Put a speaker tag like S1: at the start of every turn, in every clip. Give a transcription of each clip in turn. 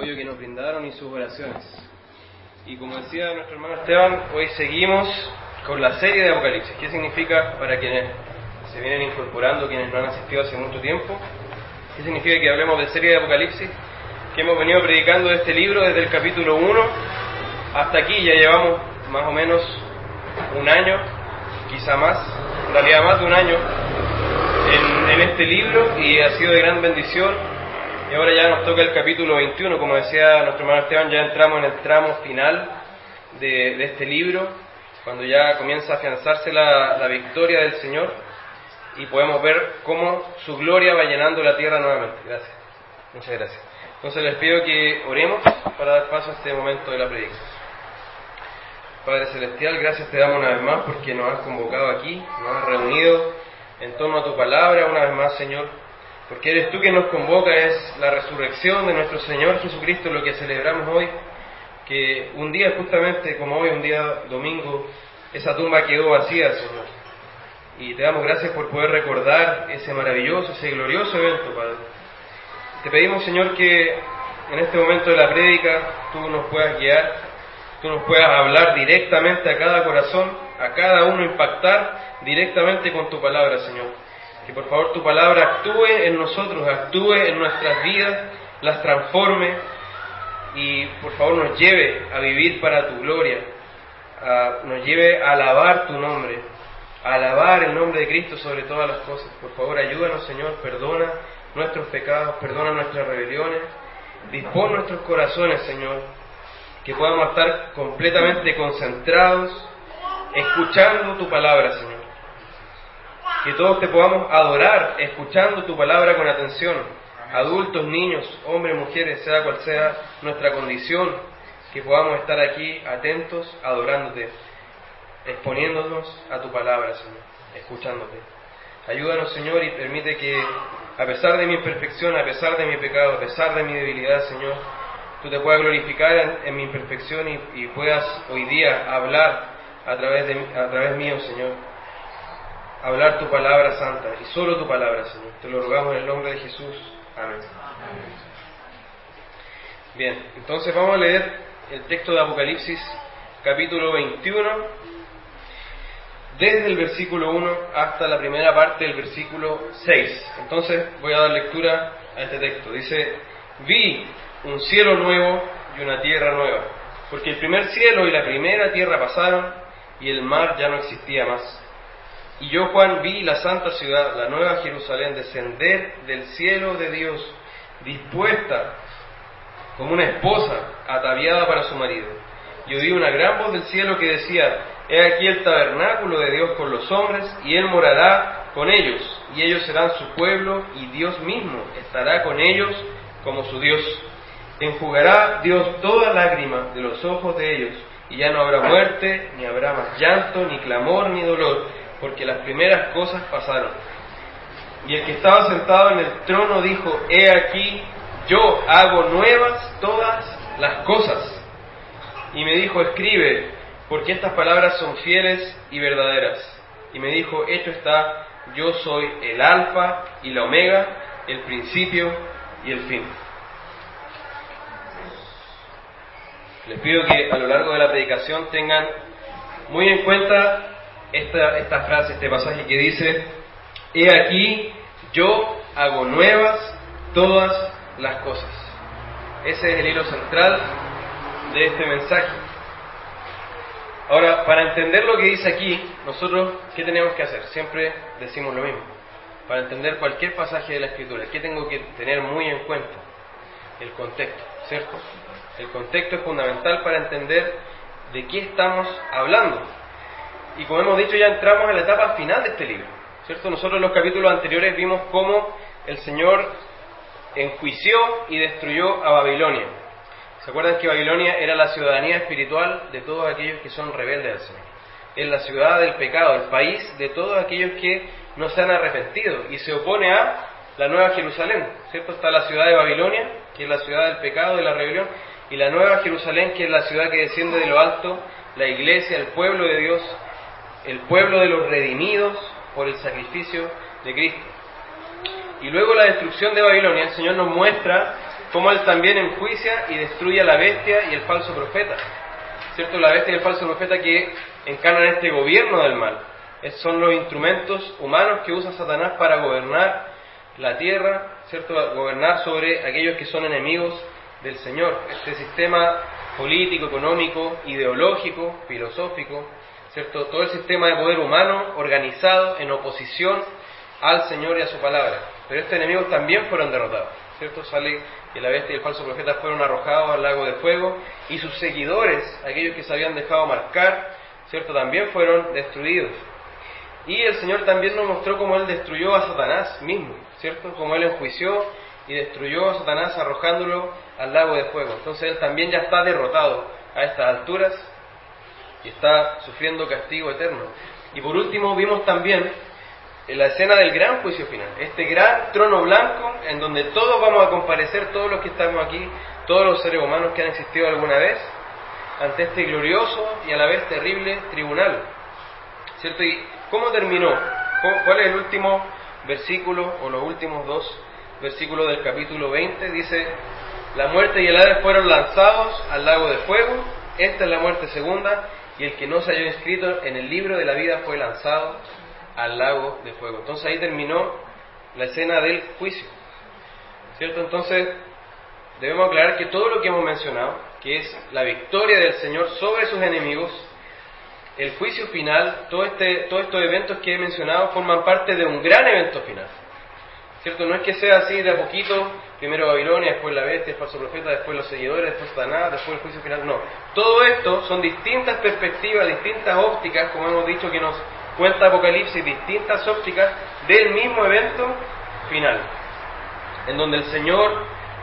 S1: apoyo que nos brindaron y sus oraciones. Y como decía nuestro hermano Esteban, hoy seguimos con la serie de Apocalipsis. ¿Qué significa para quienes se vienen incorporando, quienes no han asistido hace mucho tiempo? ¿Qué significa que hablemos de serie de Apocalipsis? Que hemos venido predicando de este libro desde el capítulo 1 hasta aquí. Ya llevamos más o menos un año, quizá más, en realidad más de un año en este libro, y ha sido de gran bendición. Y ahora ya nos toca el capítulo 21, como decía nuestro hermano Esteban, ya entramos en el tramo final de este libro, cuando ya comienza a afianzarse la victoria del Señor y podemos ver cómo su gloria va llenando la tierra nuevamente. Gracias, muchas gracias. Entonces les pido que oremos para dar paso a este momento de la predicación. Padre Celestial, gracias te damos una vez más porque nos has convocado aquí, nos has reunido en torno a tu palabra una vez más, Señor, porque eres tú quien nos convoca. Es la resurrección de nuestro Señor Jesucristo lo que celebramos hoy, que un día justamente como hoy, un día domingo, esa tumba quedó vacía, Señor, y te damos gracias por poder recordar ese maravilloso, ese glorioso evento, Padre. Te pedimos, Señor, que en este momento de la prédica tú nos puedas guiar, tú nos puedas hablar directamente a cada corazón, a cada uno impactar directamente con tu palabra, Señor. Que por favor tu palabra actúe en nosotros, actúe en nuestras vidas, las transforme y por favor nos lleve a vivir para tu gloria, nos lleve a alabar tu nombre, a alabar el nombre de Cristo sobre todas las cosas. Por favor ayúdanos, Señor, perdona nuestros pecados, perdona nuestras rebeliones, dispón nuestros corazones, Señor, que podamos estar completamente concentrados, escuchando tu palabra, Señor. Que todos te podamos adorar, escuchando tu palabra con atención. Adultos, niños, hombres, mujeres, sea cual sea nuestra condición, que podamos estar aquí atentos, adorándote, exponiéndonos a tu palabra, Señor, escuchándote. Ayúdanos, Señor, y permite que, a pesar de mi imperfección, a pesar de mi pecado, a pesar de mi debilidad, Señor, tú te puedas glorificar en mi imperfección y puedas hoy día hablar a través mío, Señor. Hablar tu palabra santa, y solo tu palabra, Señor. Te lo rogamos en el nombre de Jesús. Amén. Bien, entonces vamos a leer el texto de Apocalipsis, capítulo 21, desde el versículo 1 hasta la primera parte del versículo 6. Entonces voy a dar lectura a este texto. Dice: vi un cielo nuevo y una tierra nueva, porque el primer cielo y la primera tierra pasaron, y el mar ya no existía más. Y yo, Juan, vi la santa ciudad, la nueva Jerusalén, descender del cielo de Dios, dispuesta como una esposa ataviada para su marido. Y oí una gran voz del cielo que decía: he aquí el tabernáculo de Dios con los hombres, y Él morará con ellos, y ellos serán su pueblo, y Dios mismo estará con ellos como su Dios. Enjugará Dios toda lágrima de los ojos de ellos, y ya no habrá muerte, ni habrá más llanto, ni clamor, ni dolor, porque las primeras cosas pasaron. Y el que estaba sentado en el trono dijo: he aquí, yo hago nuevas todas las cosas. Y me dijo: escribe, porque estas palabras son fieles y verdaderas. Y me dijo: hecho está, yo soy el Alfa y la Omega, el principio y el fin. Les pido que a lo largo de la predicación tengan muy en cuenta esta frase, este pasaje que dice: he aquí, yo hago nuevas todas las cosas. Ese es el hilo central de este mensaje. Ahora, para entender lo que dice aquí, nosotros, ¿qué tenemos que hacer? Siempre decimos lo mismo. Para entender cualquier pasaje de la Escritura, ¿qué tengo que tener muy en cuenta? El contexto, ¿cierto? El contexto es fundamental para entender de qué estamos hablando. Y como hemos dicho, ya entramos en la etapa final de este libro, ¿cierto? Nosotros en los capítulos anteriores vimos cómo el Señor enjuició y destruyó a Babilonia. ¿Se acuerdan que Babilonia era la ciudadanía espiritual de todos aquellos que son rebeldes al Señor? Es la ciudad del pecado, el país de todos aquellos que no se han arrepentido y se opone a la nueva Jerusalén, ¿cierto? Está la ciudad de Babilonia, que es la ciudad del pecado, de la rebelión, y la nueva Jerusalén, que es la ciudad que desciende de lo alto, la iglesia, el pueblo de Dios, el pueblo de los redimidos por el sacrificio de Cristo. Y luego la destrucción de Babilonia, el Señor nos muestra Como Él también enjuicia y destruye a la bestia y el falso profeta, ¿cierto? La bestia y el falso profeta que encarnan este gobierno del mal. Son los instrumentos humanos que usa Satanás para gobernar la tierra, ¿cierto? Gobernar sobre aquellos que son enemigos del Señor. Este sistema político, económico, ideológico, filosófico, ¿cierto? Todo el sistema de poder humano organizado en oposición al Señor y a su palabra. Pero estos enemigos también fueron derrotados, ¿cierto? Sale que la bestia y el falso profeta fueron arrojados al lago de fuego y sus seguidores, aquellos que se habían dejado marcar, ¿cierto? También fueron destruidos. Y el Señor también nos mostró cómo Él destruyó a Satanás mismo, ¿cierto? Cómo Él enjuició y destruyó a Satanás arrojándolo al lago de fuego. Entonces Él también ya está derrotado a estas alturas y está sufriendo castigo eterno. Y por último vimos también en la escena del gran juicio final, este gran trono blanco en donde todos vamos a comparecer, todos los que estamos aquí, todos los seres humanos que han existido alguna vez, ante este glorioso y a la vez terrible tribunal, ¿cierto? ¿Y cómo terminó? ¿Cuál es el último versículo o los últimos dos versículos del capítulo 20? Dice: la muerte y el Hades fueron lanzados al lago de fuego, esta es la muerte segunda, y el que no se halló inscrito en el libro de la vida fue lanzado al lago de fuego. Entonces ahí terminó la escena del juicio, ¿cierto? Entonces debemos aclarar que todo lo que hemos mencionado, que es la victoria del Señor sobre sus enemigos, el juicio final, todos estos eventos que he mencionado forman parte de un gran evento final, ¿cierto? No es que sea así de a poquito, primero Babilonia, después la bestia, el falso profeta, después los seguidores, después Satanás, después el juicio final. No, todo esto son distintas perspectivas, distintas ópticas, como hemos dicho que nos cuenta Apocalipsis, distintas ópticas del mismo evento final, en donde el Señor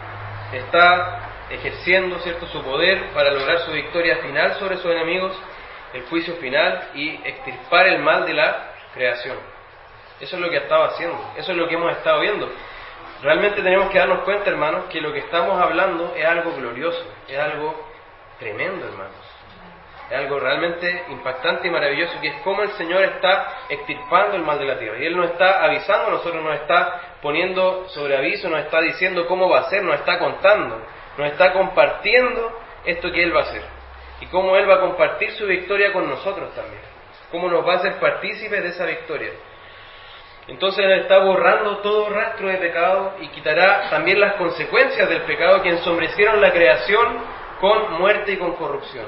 S1: está ejerciendo, ¿cierto?, su poder para lograr su victoria final sobre sus enemigos, el juicio final y extirpar el mal de la creación. Eso es lo que estaba haciendo, eso es lo que hemos estado viendo. Realmente tenemos que darnos cuenta, hermanos, que lo que estamos hablando es algo glorioso, es algo tremendo, hermanos. Es algo realmente impactante y maravilloso, que es cómo el Señor está extirpando el mal de la tierra. Y Él nos está avisando a nosotros, nos está poniendo sobre aviso, nos está diciendo cómo va a ser, nos está contando, nos está compartiendo esto que Él va a hacer. Y cómo Él va a compartir su victoria con nosotros también. Cómo nos va a hacer partícipes de esa victoria. Entonces Él está borrando todo rastro de pecado y quitará también las consecuencias del pecado que ensombrecieron la creación con muerte y con corrupción.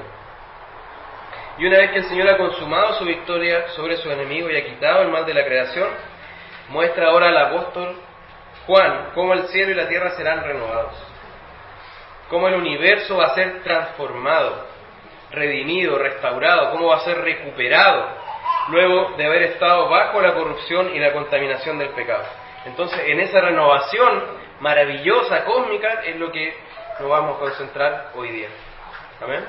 S1: Y una vez que el Señor ha consumado su victoria sobre su enemigo y ha quitado el mal de la creación, muestra ahora al apóstol Juan cómo el cielo y la tierra serán renovados, cómo el universo va a ser transformado, redimido, restaurado, cómo va a ser recuperado luego de haber estado bajo la corrupción y la contaminación del pecado. Entonces, en esa renovación maravillosa, cósmica, es lo que nos vamos a concentrar hoy día. ¿Amén?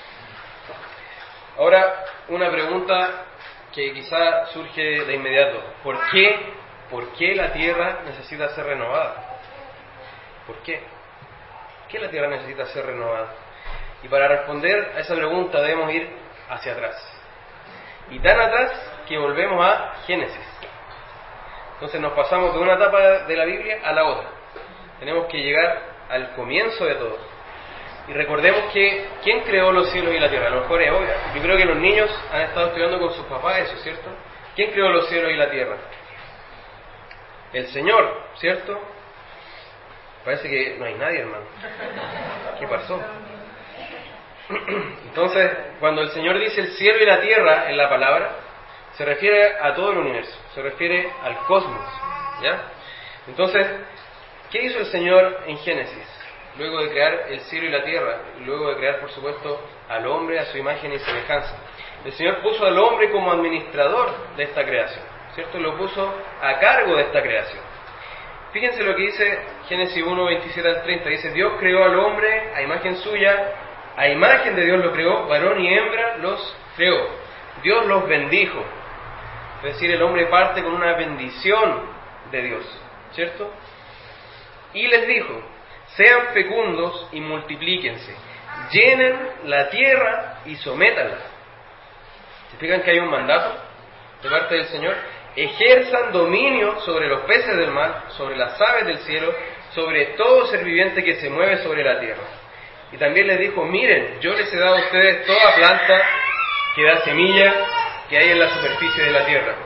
S1: Ahora, una pregunta que quizá surge de inmediato. ¿Por qué la tierra necesita ser renovada? ¿Por qué? ¿Por qué la tierra necesita ser renovada? Y para responder a esa pregunta debemos ir hacia atrás. Y tan atrás que volvemos a Génesis. Entonces nos pasamos de una etapa de la Biblia a la otra. Tenemos que llegar al comienzo de todo. Y recordemos que ¿quién creó los cielos y la tierra? A lo mejor es obvio. Yo creo que los niños han estado estudiando con sus papás eso, ¿cierto? ¿Quién creó los cielos y la tierra? El Señor, ¿cierto? Parece que no hay nadie, hermano. ¿Qué pasó? Entonces, cuando el Señor dice el cielo y la tierra en la palabra, se refiere a todo el universo, se refiere al cosmos, ¿ya? Entonces, ¿qué hizo el Señor en Génesis? Luego de crear el cielo y la tierra, y luego de crear, por supuesto, al hombre a su imagen y semejanza. El Señor puso al hombre como administrador de esta creación, ¿cierto? Lo puso a cargo de esta creación. Fíjense lo que dice Génesis 1, 27 al 30. Dice: Dios creó al hombre a imagen suya, a imagen de Dios lo creó, varón y hembra los creó. Dios los bendijo. Es decir, el hombre parte con una bendición de Dios, ¿cierto? Y les dijo: sean fecundos y multiplíquense, llenen la tierra y sométanla. ¿Se fijan que hay un mandato de parte del Señor? Ejerzan dominio sobre los peces del mar, sobre las aves del cielo, sobre todo ser viviente que se mueve sobre la tierra. Y también les dijo, miren, yo les he dado a ustedes toda planta que da semilla que hay en la superficie de la tierra.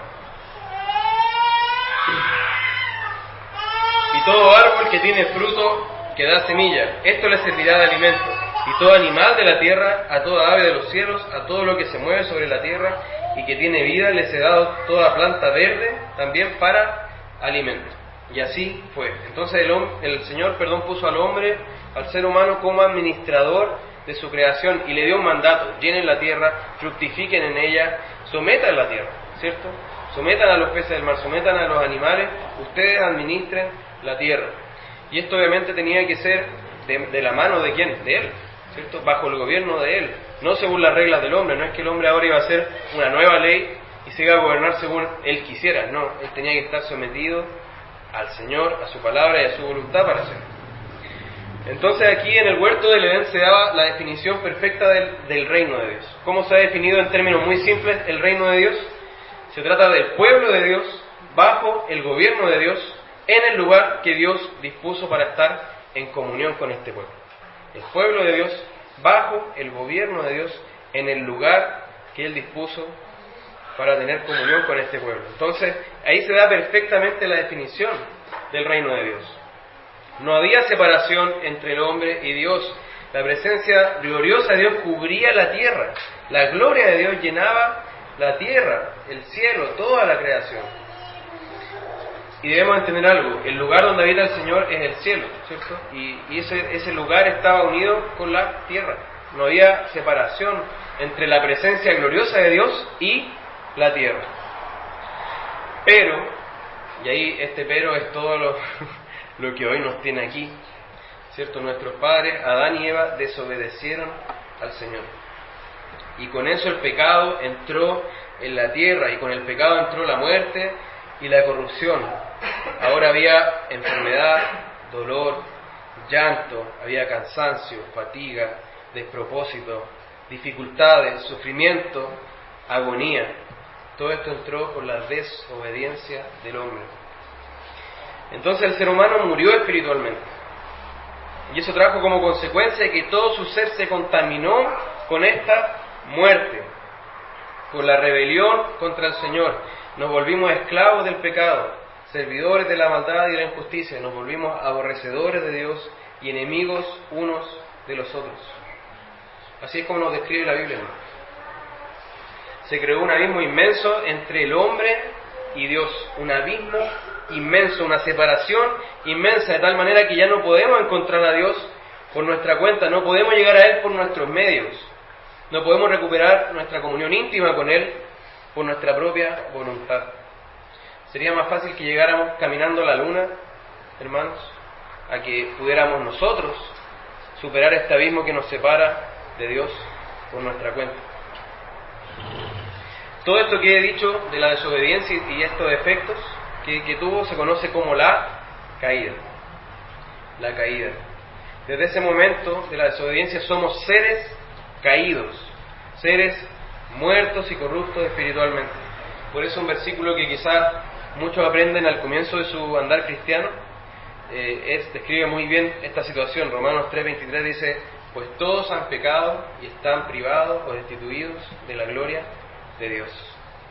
S1: Y todo árbol que tiene fruto que da semilla, esto les servirá de alimento. Y todo animal de la tierra, a toda ave de los cielos, a todo lo que se mueve sobre la tierra y que tiene vida, les he dado toda planta verde también para alimento. Y así fue. Entonces el Señor puso al hombre, al ser humano, como administrador de su creación y le dio un mandato: llenen la tierra, fructifiquen en ella, sometan la tierra, ¿cierto? Sometan a los peces del mar, sometan a los animales, ustedes administren la tierra. Y esto obviamente tenía que ser de la mano de ¿quién? De Él, ¿cierto? Bajo el gobierno de Él, no según las reglas del hombre. No es que el hombre ahora iba a hacer una nueva ley y se iba a gobernar según Él quisiera, no, Él tenía que estar sometido al Señor, a su palabra y a su voluntad para hacerlo. Entonces aquí en el huerto del Edén se daba la definición perfecta del reino de Dios. ¿Cómo se ha definido en términos muy simples el reino de Dios? Se trata del pueblo de Dios bajo el gobierno de Dios en el lugar que Dios dispuso para estar en comunión con este pueblo. El pueblo de Dios bajo el gobierno de Dios en el lugar que Él dispuso para tener comunión con este pueblo. Entonces ahí se da perfectamente la definición del reino de Dios. No había separación entre el hombre y Dios. La presencia gloriosa de Dios cubría la tierra. La gloria de Dios llenaba la tierra, el cielo, toda la creación. Y debemos entender algo: el lugar donde habita el Señor es el cielo, ¿cierto? Y ese lugar estaba unido con la tierra. No había separación entre la presencia gloriosa de Dios y la tierra. Pero, y ahí este pero es todo lo que hoy nos tiene aquí, ¿cierto? Nuestros padres, Adán y Eva, desobedecieron al Señor. Y con eso el pecado entró en la tierra, y con el pecado entró la muerte y la corrupción. Ahora había enfermedad, dolor, llanto, había cansancio, fatiga, despropósito, dificultades, sufrimiento, agonía. Todo esto entró por la desobediencia del hombre. Entonces el ser humano murió espiritualmente. Y eso trajo como consecuencia que todo su ser se contaminó con esta muerte, por la rebelión contra el Señor. Nos volvimos esclavos del pecado, servidores de la maldad y de la injusticia. Nos volvimos aborrecedores de Dios y enemigos unos de los otros. Así es como nos describe la Biblia, ¿no? Se creó un abismo inmenso entre el hombre y Dios, un abismo inmenso, una separación inmensa, de tal manera que ya no podemos encontrar a Dios por nuestra cuenta, no podemos llegar a Él por nuestros medios, no podemos recuperar nuestra comunión íntima con Él por nuestra propia voluntad. Sería más fácil que llegáramos caminando a la luna, hermanos, a que pudiéramos nosotros superar este abismo que nos separa de Dios por nuestra cuenta. Todo esto que he dicho de la desobediencia y estos efectos que tuvo se conoce como la caída. La caída. Desde ese momento de la desobediencia somos seres caídos, seres muertos y corruptos espiritualmente. Por eso un versículo que quizás muchos aprenden al comienzo de su andar cristiano describe muy bien esta situación. Romanos 3:23 dice: pues todos han pecado y están privados o destituidos de la gloria de Dios.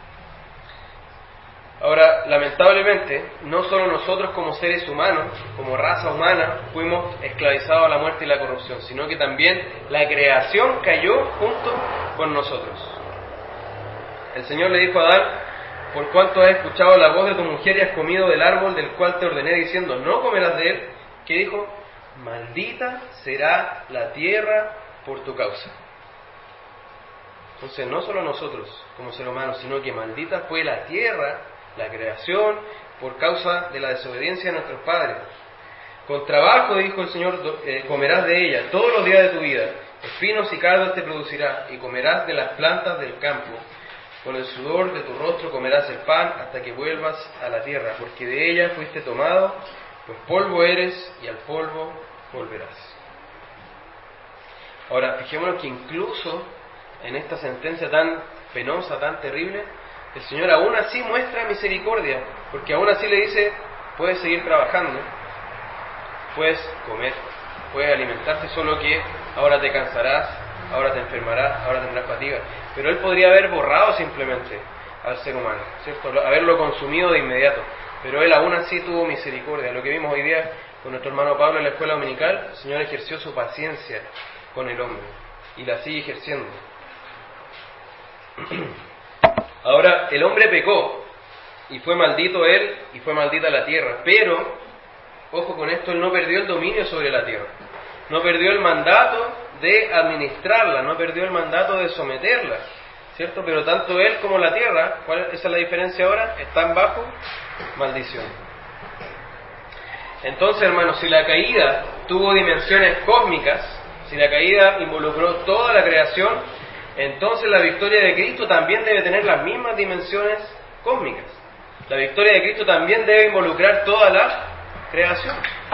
S1: Ahora, lamentablemente, no solo nosotros como seres humanos, como raza humana, fuimos esclavizados a la muerte y la corrupción, sino que también la creación cayó junto con nosotros. El Señor le dijo a Adán: por cuanto has escuchado la voz de tu mujer y has comido del árbol del cual te ordené diciendo, no comerás de él, ¿qué dijo? Maldita será la tierra por tu causa. Entonces, no solo nosotros como seres humanos, sino que maldita fue la tierra, la creación, por causa de la desobediencia de nuestros padres. Con trabajo, dijo el Señor, comerás de ella todos los días de tu vida, espinos y cardos te producirá, y comerás de las plantas del campo. Con el sudor de tu rostro comerás el pan hasta que vuelvas a la tierra, porque de ella fuiste tomado, pues polvo eres y al polvo volverás. Ahora, fijémonos que incluso en esta sentencia tan penosa, tan terrible, el Señor aún así muestra misericordia, porque aún así le dice: puedes seguir trabajando, puedes comer, puedes alimentarte, solo que ahora te cansarás, ahora te enfermarás, ahora tendrás fatiga. Pero Él podría haber borrado simplemente al ser humano, ¿cierto? Haberlo consumido de inmediato. Pero Él aún así tuvo misericordia. Lo que vimos hoy día con nuestro hermano Pablo en la escuela dominical, el Señor ejerció su paciencia con el hombre y la sigue ejerciendo. Ahora, el hombre pecó y fue maldito él y fue maldita la tierra, pero, ojo con esto, él no perdió el dominio sobre la tierra, no perdió el mandato de administrarla, no perdió el mandato de someterla, ¿cierto? Pero tanto él como la tierra, esa es la diferencia ahora, están bajo maldición. Entonces, hermanos, si la caída tuvo dimensiones cósmicas, si la caída involucró toda la creación, entonces la victoria de Cristo también debe tener las mismas dimensiones cósmicas. La victoria de Cristo también debe involucrar toda la creación.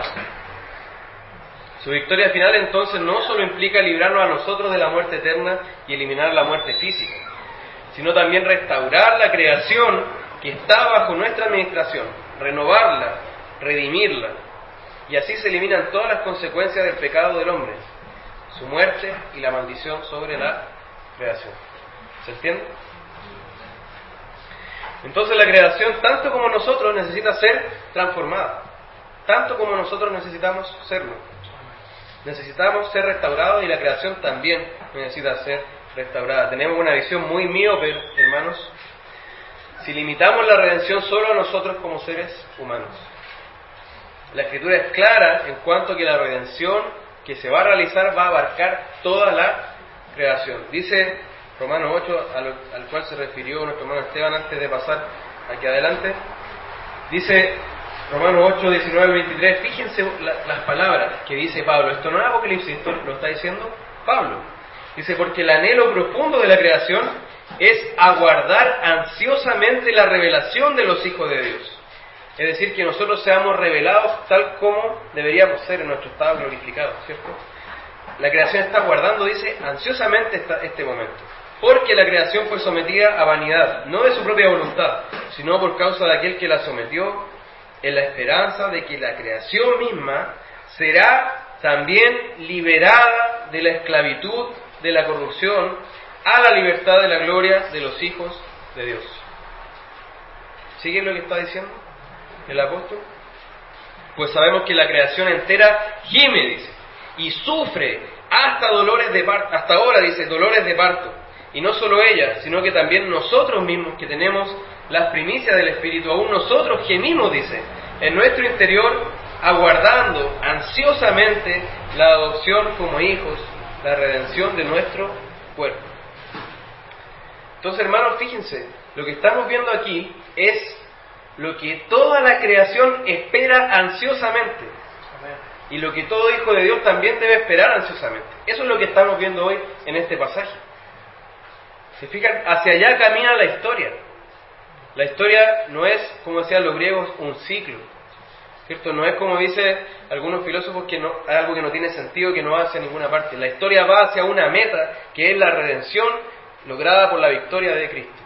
S1: Su victoria final entonces no solo implica librarnos a nosotros de la muerte eterna y eliminar la muerte física, sino también restaurar la creación que está bajo nuestra administración, renovarla, redimirla, y así se eliminan todas las consecuencias del pecado del hombre, su muerte y la maldición sobre la creación. ¿Se entiende? Entonces la creación, tanto como nosotros, necesita ser transformada, tanto como nosotros necesitamos serlo. Necesitamos ser restaurados y la creación también necesita ser restaurada. Tenemos una visión muy miope, hermanos, si limitamos la redención solo a nosotros como seres humanos. La Escritura es clara en cuanto a que la redención que se va a realizar va a abarcar toda la creación. Dice Romanos 8, al cual se refirió nuestro hermano Esteban antes de pasar aquí adelante. Dice Romanos 8, 19 al 23, fíjense las palabras que dice Pablo. Esto no es Apocalipsis, esto lo está diciendo Pablo. Dice, porque el anhelo profundo de la creación es aguardar ansiosamente la revelación de los hijos de Dios. Es decir, que nosotros seamos revelados tal como deberíamos ser en nuestro estado glorificado, ¿cierto? La creación está aguardando, dice, ansiosamente este momento. Porque la creación fue sometida a vanidad, no de su propia voluntad, sino por causa de aquel que la sometió, en la esperanza de que la creación misma será también liberada de la esclavitud, de la corrupción, a la libertad de la gloria de los hijos de Dios. ¿Sigue lo que está diciendo el apóstol? Pues sabemos que la creación entera gime, dice, y sufre hasta dolores de parto, hasta ahora, dice, dolores de parto. Y no solo ella, sino que también nosotros mismos, que tenemos las primicias del Espíritu, aún nosotros gemimos, dice, en nuestro interior, aguardando ansiosamente la adopción como hijos, la redención de nuestro cuerpo. Entonces, hermanos, fíjense, lo que estamos viendo aquí es lo que toda la creación espera ansiosamente. Y lo que todo hijo de Dios también debe esperar ansiosamente. Eso es lo que estamos viendo hoy en este pasaje. ¿Se fijan? Hacia allá camina la historia. La historia no es, como decían los griegos, un ciclo, ¿cierto? No es como dicen algunos filósofos que no, algo que no tiene sentido, que no va hacia ninguna parte. La historia va hacia una meta, que es la redención lograda por la victoria de Cristo.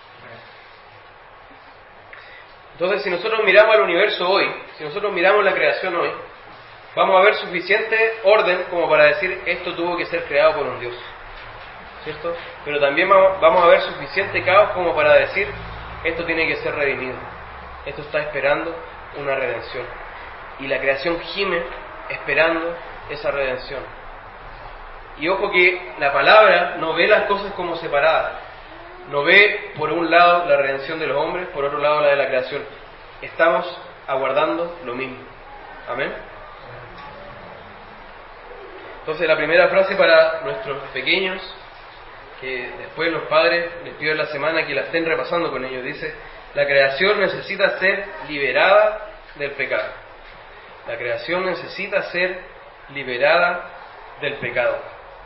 S1: Entonces, si nosotros miramos al universo hoy, si nosotros miramos la creación hoy, vamos a ver suficiente orden como para decir esto tuvo que ser creado por un Dios, ¿cierto? Pero también vamos a ver suficiente caos como para decir esto tiene que ser redimido, esto está esperando una redención, y la creación gime esperando esa redención. Y ojo que la palabra no ve las cosas como separadas, no ve por un lado la redención de los hombres, por otro lado la de la creación. Estamos aguardando lo mismo. Amén. Entonces la primera frase para nuestros pequeños, que después los padres les pido en la semana que la estén repasando con ellos, dice: la creación necesita ser liberada del pecado. La creación necesita ser liberada del pecado.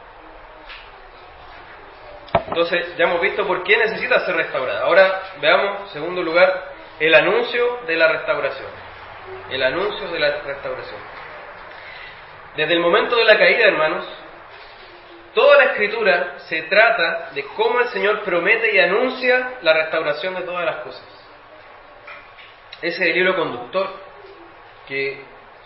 S1: Entonces ya hemos visto por qué necesita ser restaurada. Ahora veamos, en segundo lugar, el anuncio de la restauración. El anuncio de la restauración. Desde el momento de la caída, hermanos, toda la Escritura se trata de cómo el Señor promete y anuncia la restauración de todas las cosas. Ese es el hilo conductor que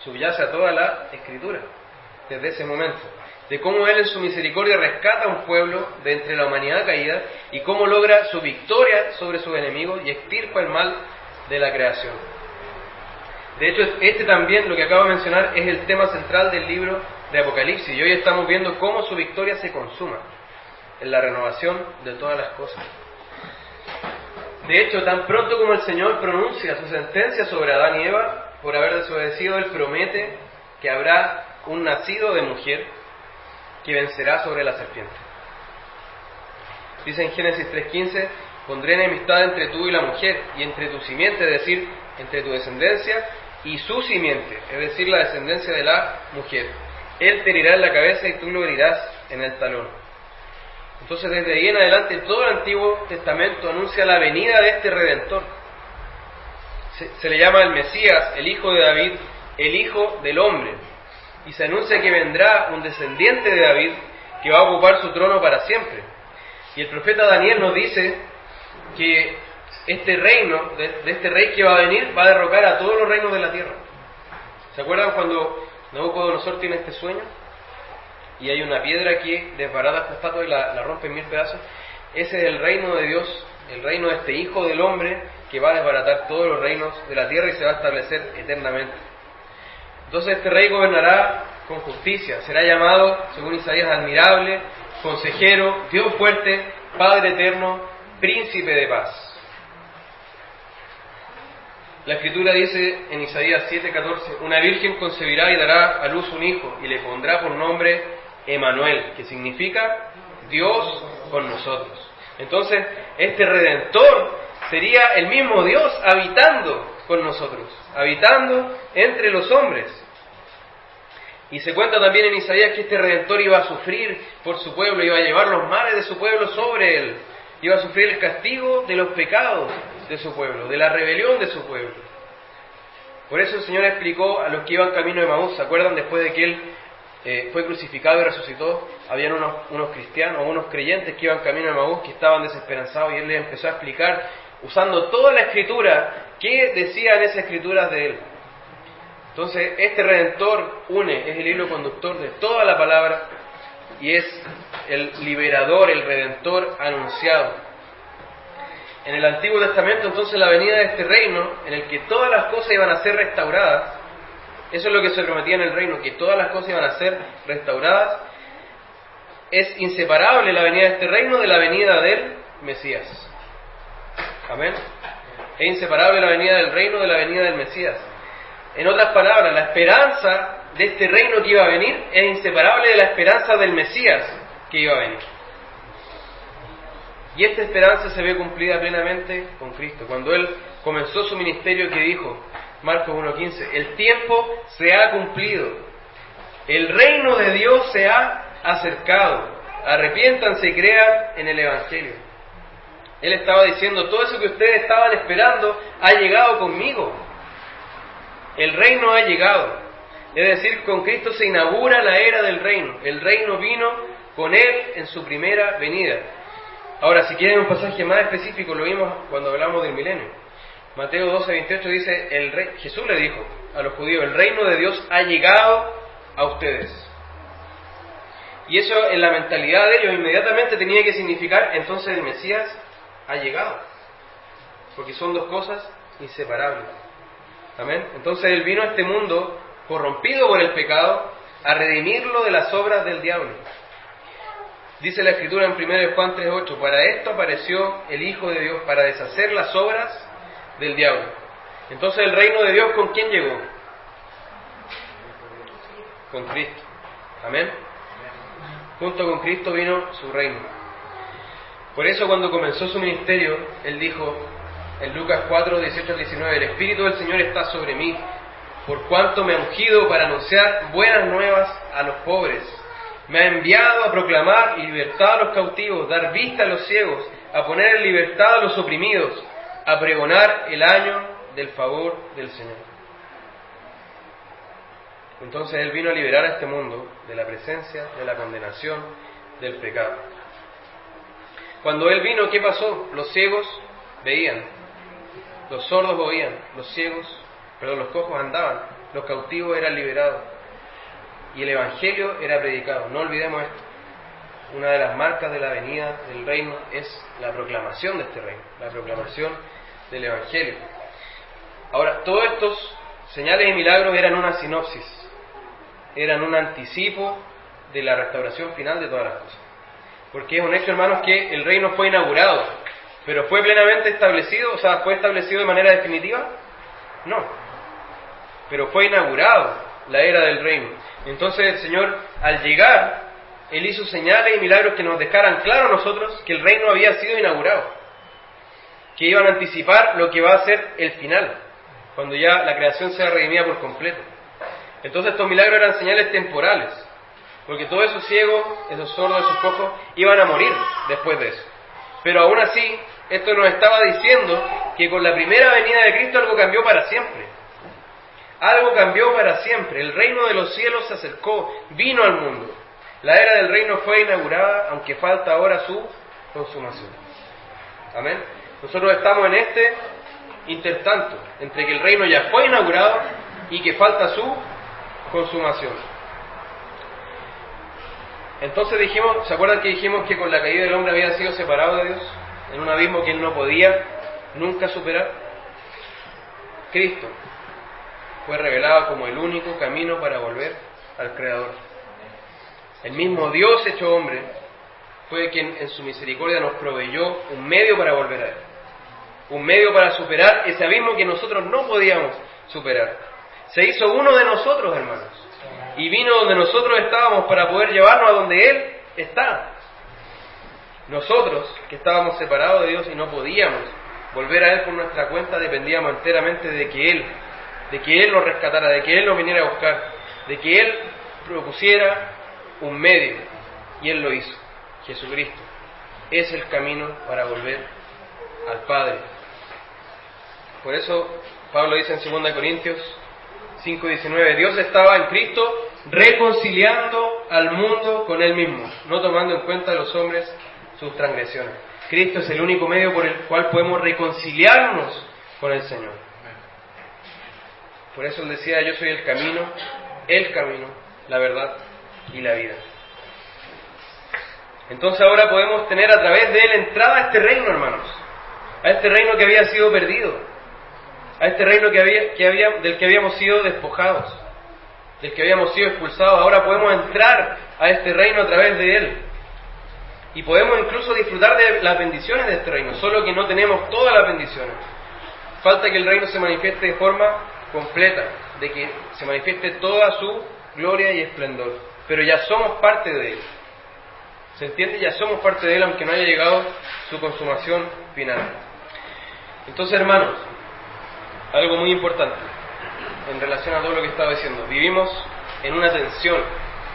S1: subyace a toda la Escritura, desde ese momento, de cómo Él en su misericordia rescata a un pueblo de entre la humanidad caída y cómo logra su victoria sobre sus enemigos y extirpa el mal de la creación. De hecho, este también, lo que acabo de mencionar, es el tema central del libro de Apocalipsis, y hoy estamos viendo cómo su victoria se consuma en la renovación de todas las cosas. De hecho, tan pronto como el Señor pronuncia su sentencia sobre Adán y Eva por haber desobedecido, Él promete que habrá un nacido de mujer que vencerá sobre la serpiente. Dice en Génesis 3:15: pondré enemistad entre tú y la mujer, y entre tu simiente, es decir, entre tu descendencia y su simiente, es decir, la descendencia de la mujer. Él te herirá en la cabeza y tú lo herirás en el talón. Entonces, desde ahí en adelante, todo el Antiguo Testamento anuncia la venida de este Redentor. Se le llama el Mesías, el Hijo de David, el Hijo del Hombre. Y se anuncia que vendrá un descendiente de David que va a ocupar su trono para siempre. Y el profeta Daniel nos dice que este reino, de este rey que va a venir, va a derrocar a todos los reinos de la tierra. ¿Se acuerdan cuando Nabucodonosor tiene este sueño? Y hay una piedra que desbarata esta estatua y la rompe en 1000 pedazos. Ese es el reino de Dios, el reino de este Hijo del Hombre que va a desbaratar todos los reinos de la tierra y se va a establecer eternamente. Entonces este rey gobernará con justicia, será llamado, según Isaías, admirable, consejero, Dios fuerte, Padre eterno, príncipe de paz. La Escritura dice en Isaías 7:14: una virgen concebirá y dará a luz un hijo, y le pondrá por nombre Emanuel, que significa Dios con nosotros. Entonces, este Redentor sería el mismo Dios habitando con nosotros, habitando entre los hombres. Y se cuenta también en Isaías que este Redentor iba a sufrir por su pueblo, iba a llevar los males de su pueblo sobre él, iba a sufrir el castigo de los pecados de su pueblo, de la rebelión de su pueblo. Por eso el Señor explicó a los que iban camino de Emaús, ¿se acuerdan? Después de que Él fue crucificado y resucitó, habían unos cristianos, unos creyentes que iban camino de Emaús que estaban desesperanzados, y Él les empezó a explicar, usando toda la Escritura, qué decían esas Escrituras de Él. Entonces, este Redentor es el hilo conductor de toda la palabra, y es el liberador, el Redentor anunciado. En el Antiguo Testamento, entonces, la venida de este reino, en el que todas las cosas iban a ser restauradas, eso es lo que se prometía en el reino, que todas las cosas iban a ser restauradas, es inseparable la venida de este reino de la venida del Mesías. Amén. Es inseparable la venida del reino de la venida del Mesías. En otras palabras, la esperanza de este reino que iba a venir es inseparable de la esperanza del Mesías que iba a venir. Y esta esperanza se ve cumplida plenamente con Cristo. Cuando Él comenzó su ministerio, que dijo, Marcos 1:15, el tiempo se ha cumplido, el reino de Dios se ha acercado, arrepiéntanse y crean en el Evangelio. Él estaba diciendo, todo eso que ustedes estaban esperando ha llegado conmigo. El reino ha llegado. Es decir, con Cristo se inaugura la era del reino. El reino vino con Él en su primera venida. Ahora, si quieren un pasaje más específico, lo vimos cuando hablamos del milenio. Mateo 12:28 dice, Jesús le dijo a los judíos, el reino de Dios ha llegado a ustedes. Y eso en la mentalidad de ellos inmediatamente tenía que significar, entonces el Mesías ha llegado. Porque son dos cosas inseparables. Amén. Entonces Él vino a este mundo corrompido por el pecado a redimirlo de las obras del diablo. Dice la Escritura en 1 Juan 3:8, para esto apareció el Hijo de Dios, para deshacer las obras del diablo. Entonces el reino de Dios, ¿con quién llegó? Con Cristo. Amén. Junto con Cristo vino su reino. Por eso cuando comenzó su ministerio, Él dijo en Lucas 4:18-19, el Espíritu del Señor está sobre mí, por cuanto me ha ungido para anunciar buenas nuevas a los pobres. Me ha enviado a proclamar libertad a los cautivos, dar vista a los ciegos, a poner en libertad a los oprimidos, a pregonar el año del favor del Señor. Entonces Él vino a liberar a este mundo de la presencia, de la condenación, del pecado. Cuando Él vino, ¿qué pasó? Los ciegos veían, los sordos oían, los cojos andaban, los cautivos eran liberados y el Evangelio era predicado. No olvidemos esto. Una de las marcas de la venida del reino es la proclamación de este reino, la proclamación del Evangelio. Ahora, todos estos señales y milagros eran una sinopsis, eran un anticipo de la restauración final de todas las cosas. Porque es un hecho, hermanos, que el reino fue inaugurado, pero ¿fue plenamente establecido? O sea, ¿fue establecido de manera definitiva? No. Pero fue inaugurado la era del reino. Entonces el Señor, al llegar, Él hizo señales y milagros que nos dejaran claro a nosotros que el reino había sido inaugurado, que iban a anticipar lo que va a ser el final, cuando ya la creación sea redimida por completo. Entonces estos milagros eran señales temporales, porque todos esos ciegos, esos sordos, esos cojos, iban a morir después de eso. Pero aún así, esto nos estaba diciendo que con la primera venida de Cristo algo cambió para siempre. Algo cambió para siempre. El reino de los cielos se acercó, vino al mundo. La era del reino fue inaugurada, aunque falta ahora su consumación. Amén. Nosotros estamos en este intertanto, entre que el reino ya fue inaugurado y que falta su consumación. Entonces dijimos, ¿se acuerdan que dijimos que con la caída del hombre había sido separado de Dios? En un abismo que él no podía nunca superar. Cristo fue revelado como el único camino para volver al Creador. El mismo Dios hecho hombre fue quien en su misericordia nos proveyó un medio para volver a Él. Un medio para superar ese abismo que nosotros no podíamos superar. Se hizo uno de nosotros, hermanos. Y vino donde nosotros estábamos para poder llevarnos a donde Él está. Nosotros, que estábamos separados de Dios y no podíamos volver a Él por nuestra cuenta, dependíamos enteramente de que Él nos rescatara, de que Él nos viniera a buscar, de que Él propusiera un medio. Y Él lo hizo. Jesucristo es el camino para volver al Padre. Por eso Pablo dice en 2 Corintios 5:19, Dios estaba en Cristo reconciliando al mundo con Él mismo, no tomando en cuenta a los hombres sus transgresiones. Cristo es el único medio por el cual podemos reconciliarnos con el Señor. Por eso Él decía, yo soy el camino, la verdad y la vida. Entonces ahora podemos tener a través de Él entrada a este reino, hermanos, a este reino que había sido perdido, a este reino del que habíamos sido despojados, del que habíamos sido expulsados. Ahora podemos entrar a este reino a través de Él. Y podemos incluso disfrutar de las bendiciones de este reino, solo que no tenemos todas las bendiciones. Falta que el reino se manifieste de forma completa, de que se manifieste toda su gloria y esplendor. Pero ya somos parte de Él. ¿Se entiende? Ya somos parte de Él, aunque no haya llegado su consumación final. Entonces, hermanos, algo muy importante en relación a todo lo que estaba diciendo. Vivimos en una tensión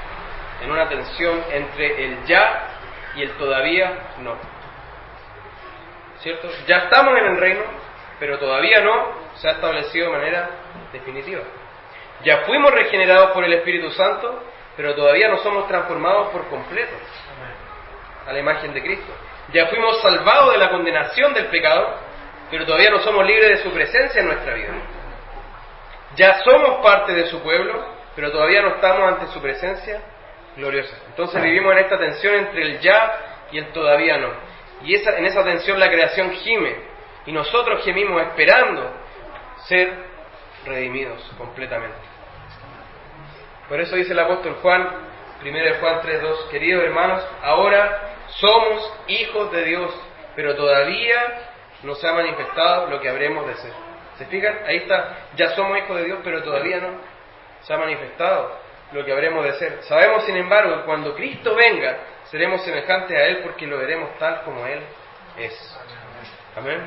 S1: entre el ya y el todavía no. ¿Cierto? Ya estamos en el reino, pero todavía no se ha establecido de manera definitiva. Ya fuimos regenerados por el Espíritu Santo, pero todavía no somos transformados por completo a la imagen de Cristo. Ya fuimos salvados de la condenación del pecado, pero todavía no somos libres de su presencia en nuestra vida. Ya somos parte de su pueblo, pero todavía no estamos ante su presencia gloriosa. Entonces vivimos en esta tensión entre el ya y el todavía no. Y en esa tensión la creación gime, y nosotros gemimos esperando ser redimidos completamente. Por eso dice el apóstol Juan, 1 Juan 3:2, queridos hermanos, ahora somos hijos de Dios, pero todavía no se ha manifestado lo que habremos de ser. ¿Se fijan? Ahí está, ya somos hijos de Dios, pero todavía no se ha manifestado lo que habremos de ser. Sabemos, sin embargo, que cuando Cristo venga, seremos semejantes a Él porque lo veremos tal como Él es. Amén.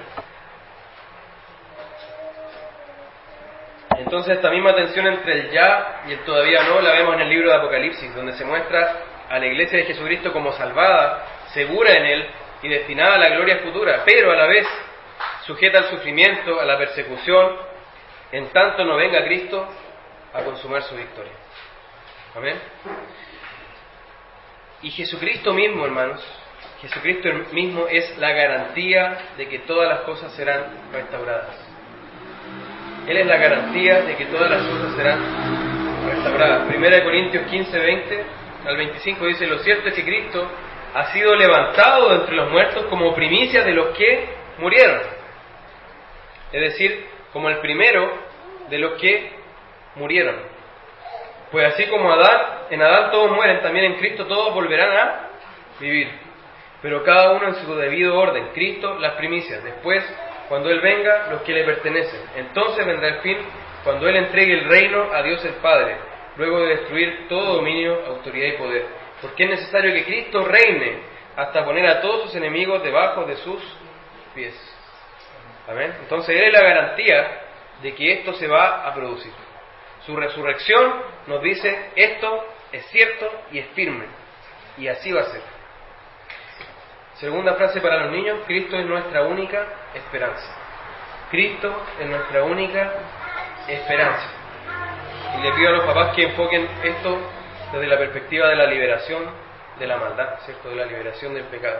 S1: Entonces esta misma tensión entre el ya y el todavía no la vemos en el libro de Apocalipsis, donde se muestra a la iglesia de Jesucristo como salvada, segura en Él y destinada a la gloria futura, pero a la vez sujeta al sufrimiento, a la persecución, en tanto no venga Cristo a consumar su victoria. Amén. Y Jesucristo mismo, hermanos, Jesucristo mismo es la garantía de que todas las cosas serán restauradas. Él es la garantía de que todas las cosas serán restauradas. 1 Corintios 15, 20 al 25 dice: lo cierto es que Cristo ha sido levantado de entre los muertos como primicia de los que murieron. Es decir, como el primero de los que murieron. Pues así como en Adán todos mueren, también en Cristo todos volverán a vivir. Pero cada uno en su debido orden. Cristo las primicias, después, cuando Él venga, los que le pertenecen. Entonces vendrá el fin, cuando Él entregue el reino a Dios el Padre, luego de destruir todo dominio, autoridad y poder. Porque es necesario que Cristo reine hasta poner a todos sus enemigos debajo de sus pies. ¿Amén? Entonces Él es la garantía de que esto se va a producir. Su resurrección nos dice: esto es cierto y es firme, y así va a ser. Segunda frase para los niños: Cristo es nuestra única esperanza. Cristo es nuestra única esperanza. Y le pido a los papás que enfoquen esto desde la perspectiva de la liberación de la maldad, ¿cierto? De la liberación del pecado.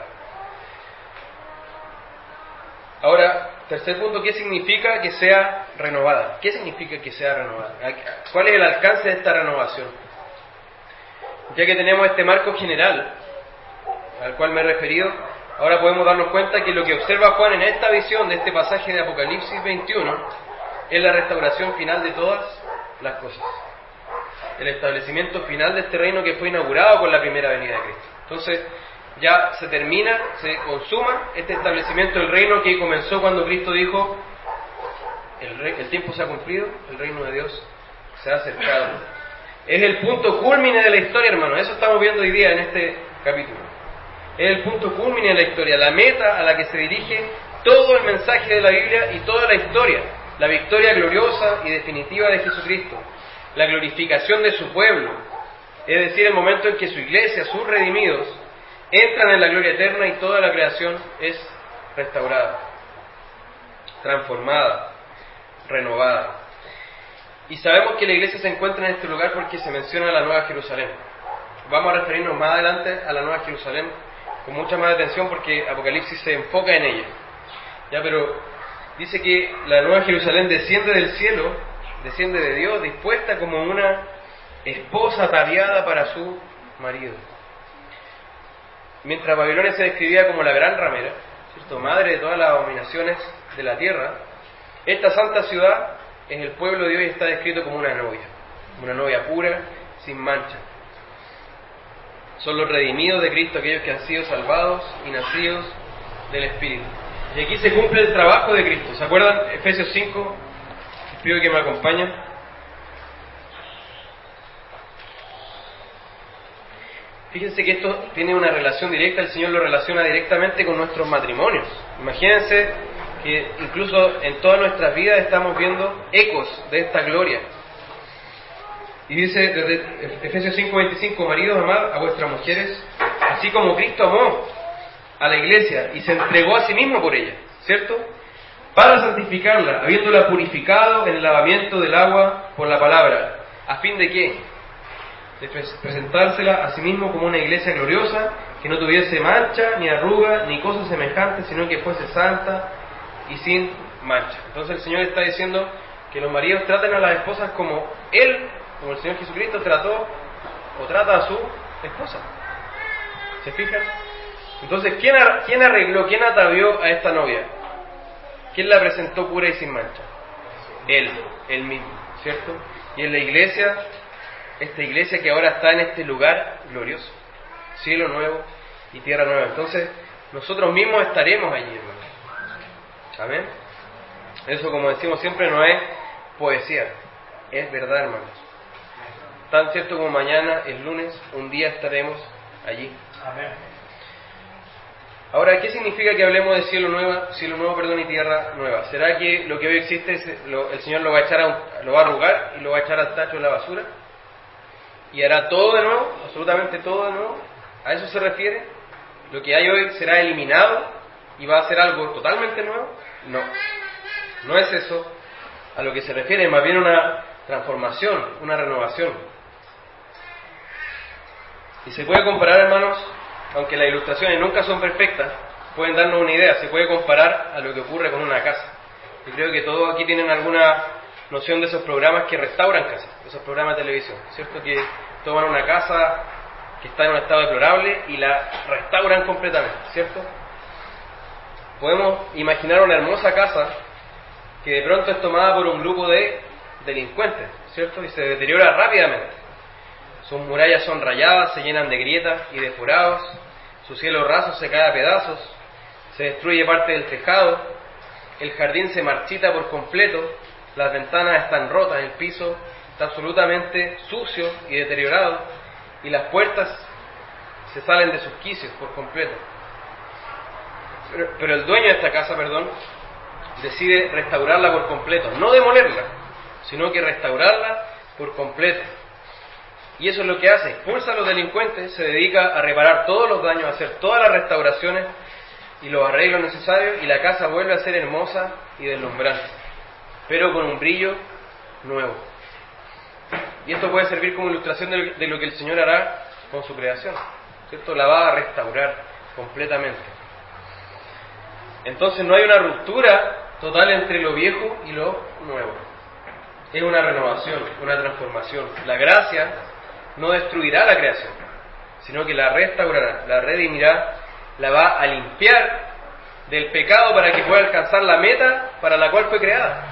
S1: Ahora, tercer punto: ¿qué significa que sea renovada? ¿Qué significa que sea renovada? ¿Cuál es el alcance de esta renovación? Ya que tenemos este marco general al cual me he referido, ahora podemos darnos cuenta que lo que observa Juan en esta visión de este pasaje de Apocalipsis 21 es la restauración final de todas las cosas. El establecimiento final de este reino que fue inaugurado con la primera venida de Cristo. Entonces, ya se termina, se consuma este establecimiento del reino que comenzó cuando Cristo dijo: el tiempo se ha cumplido, el reino de Dios se ha acercado. Es el punto cúlmine de la historia, hermano. Eso estamos viendo hoy día en este capítulo. Es el punto cúlmine de la historia, la meta a la que se dirige todo el mensaje de la Biblia y toda la historia. La victoria gloriosa y definitiva de Jesucristo, la glorificación de su pueblo, es decir, el momento en que su iglesia, sus redimidos, entran en la gloria eterna y toda la creación es restaurada, transformada, renovada. Y sabemos que la iglesia se encuentra en este lugar porque se menciona la Nueva Jerusalén. Vamos a referirnos más adelante a la Nueva Jerusalén con mucha más atención porque Apocalipsis se enfoca en ella. Ya, pero dice que la Nueva Jerusalén desciende del cielo, desciende de Dios, dispuesta como una esposa ataviada para su marido. Mientras Babilonia se describía como la gran ramera, ¿cierto?, madre de todas las abominaciones de la tierra, esta santa ciudad es el pueblo de Dios y está descrito como una novia pura, sin mancha. Son los redimidos de Cristo, aquellos que han sido salvados y nacidos del Espíritu. Y aquí se cumple el trabajo de Cristo. ¿Se acuerdan? Efesios 5, les pido que me acompañen. Fíjense que esto tiene una relación directa, el Señor lo relaciona directamente con nuestros matrimonios. Imagínense que incluso en todas nuestras vidas estamos viendo ecos de esta gloria. Y dice desde Efesios 5:25: maridos, amad a vuestras mujeres, así como Cristo amó a la iglesia y se entregó a sí mismo por ella, ¿cierto?, para santificarla, habiéndola purificado en el lavamiento del agua por la palabra. ¿A fin de qué? De presentársela a sí mismo como una iglesia gloriosa, que no tuviese mancha, ni arruga, ni cosa semejante, sino que fuese santa y sin mancha. Entonces el Señor está diciendo que los maridos traten a las esposas como Él, como el Señor Jesucristo trató o trata a su esposa. ¿Se fijan? Entonces, ¿quién arregló, quién atavió a esta novia? ¿Quién la presentó pura y sin mancha? Él mismo, ¿cierto? Y en la iglesia, esta iglesia que ahora está en este lugar glorioso, cielo nuevo y tierra nueva. Entonces, nosotros mismos estaremos allí, hermanos. ¿Amén? Eso, como decimos siempre, no es poesía, es verdad, hermanos. Tan cierto como mañana es lunes, un día estaremos allí. Amén. Ahora, ¿qué significa que hablemos de cielo nuevo, y tierra nueva? ¿Será que lo que hoy existe el Señor lo va a arrugar y lo va a echar al tacho de la basura? ¿Y hará todo de nuevo? ¿Absolutamente todo de nuevo? ¿A eso se refiere? ¿Lo que hay hoy será eliminado y va a ser algo totalmente nuevo? No. No es eso a lo que se refiere, más bien una transformación, una renovación. Y se puede comparar, hermanos, aunque las ilustraciones nunca son perfectas, pueden darnos una idea. Se puede comparar a lo que ocurre con una casa. Y creo que todos aquí tienen alguna noción de esos programas que restauran casas, esos programas de televisión, ¿cierto? Que toman una casa que está en un estado deplorable y la restauran completamente, ¿cierto? Podemos imaginar una hermosa casa que de pronto es tomada por un grupo de delincuentes, ¿cierto? Y se deteriora rápidamente. Sus murallas son rayadas, se llenan de grietas y de forados, su cielo raso se cae a pedazos, se destruye parte del tejado, el jardín se marchita por completo, las ventanas están rotas, el piso está absolutamente sucio y deteriorado, y las puertas se salen de sus quicios por completo. Pero el dueño de esta casa, decide restaurarla por completo, no demolerla, sino que restaurarla por completo. Y eso es lo que hace, expulsa a los delincuentes, se dedica a reparar todos los daños, a hacer todas las restauraciones y los arreglos necesarios, y la casa vuelve a ser hermosa y deslumbrante, pero con un brillo nuevo. Y esto puede servir como ilustración de lo que el Señor hará con su creación, ¿cierto? La va a restaurar completamente. Entonces no hay una ruptura total entre lo viejo y lo nuevo. Es una renovación, una transformación. La gracia no destruirá la creación, sino que la restaurará, la redimirá, la va a limpiar del pecado para que pueda alcanzar la meta para la cual fue creada,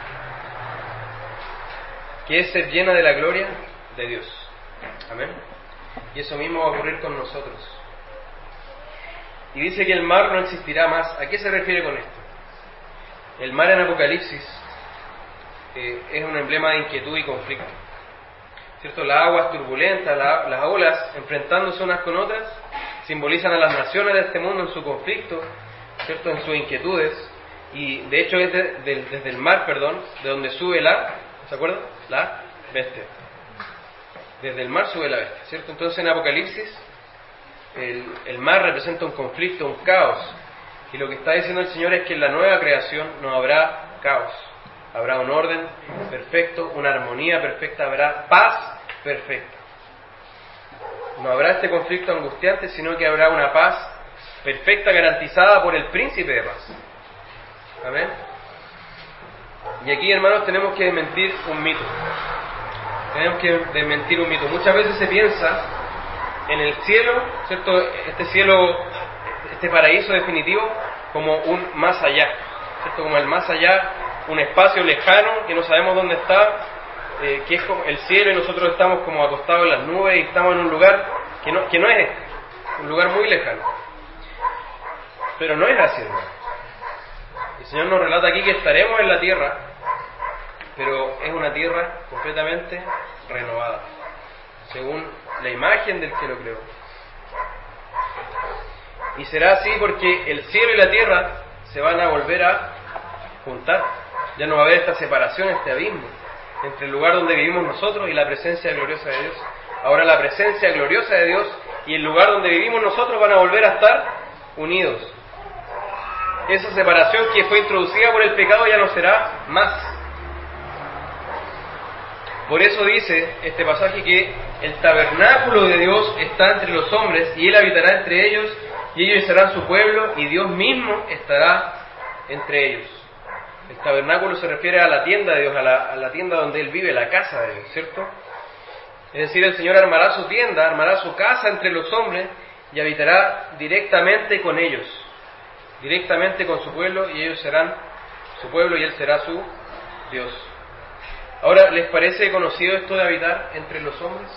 S1: que es ser llena de la gloria de Dios. Amén. Y eso mismo va a ocurrir con nosotros. Y dice que el mar no existirá más. ¿A qué se refiere con esto? El mar en Apocalipsis es un emblema de inquietud y conflicto, ¿cierto? Las aguas turbulentas, las olas enfrentándose unas con otras, simbolizan a las naciones de este mundo en su conflicto, ¿cierto? En sus inquietudes. Y de hecho es desde el mar, de donde sube ¿se acuerdan? La bestia. Desde el mar sube la bestia, ¿cierto? Entonces en Apocalipsis el mar representa un conflicto, un caos. Y lo que está diciendo el Señor es que en la nueva creación no habrá caos. Habrá un orden perfecto, una armonía perfecta, habrá paz perfecta. No habrá este conflicto angustiante, sino que habrá una paz perfecta garantizada por el príncipe de paz. Amén. Y aquí, hermanos, tenemos que desmentir un mito. Tenemos que desmentir un mito. Muchas veces se piensa en el cielo, ¿cierto? Este cielo, este paraíso definitivo, como un más allá, ¿cierto? Como el más allá, un espacio lejano que no sabemos dónde está, que es como el cielo, y nosotros estamos como acostados en las nubes y estamos en un lugar que no es este, un lugar muy lejano. Pero no es así, hermano. El Señor nos relata aquí que estaremos en la tierra, pero es una tierra completamente renovada, según la imagen del que lo creó. Y será así porque el cielo y la tierra se van a volver a juntar. Ya no va a haber esta separación, este abismo entre el lugar donde vivimos nosotros y la presencia gloriosa de Dios. Ahora la presencia gloriosa de Dios y el lugar donde vivimos nosotros van a volver a estar unidos. Esa separación que fue introducida por el pecado ya no será más. Por eso dice este pasaje que el tabernáculo de Dios está entre los hombres y Él habitará entre ellos y ellos serán su pueblo y Dios mismo estará entre ellos. El tabernáculo se refiere a la tienda de Dios, a la tienda donde Él vive, la casa de Dios, ¿cierto? Es decir, el Señor armará su tienda, armará su casa entre los hombres y habitará directamente con ellos, directamente con su pueblo, y ellos serán su pueblo y Él será su Dios. Ahora, ¿les parece conocido esto de habitar entre los hombres?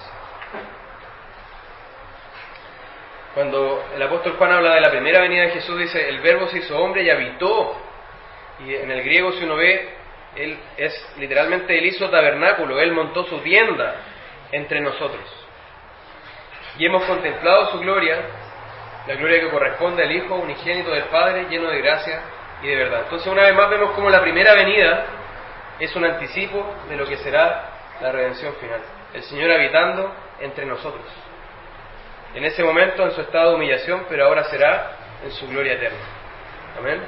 S1: Cuando el apóstol Juan habla de la primera venida de Jesús, dice, el Verbo se hizo hombre y habitó. Y en el griego, si uno ve, Él es literalmente, Él hizo tabernáculo, Él montó su tienda entre nosotros. Y hemos contemplado su gloria, la gloria que corresponde al Hijo unigénito del Padre, lleno de gracia y de verdad. Entonces, una vez más vemos como la primera venida es un anticipo de lo que será la redención final. El Señor habitando entre nosotros. En ese momento en su estado de humillación, pero ahora será en su gloria eterna. Amén.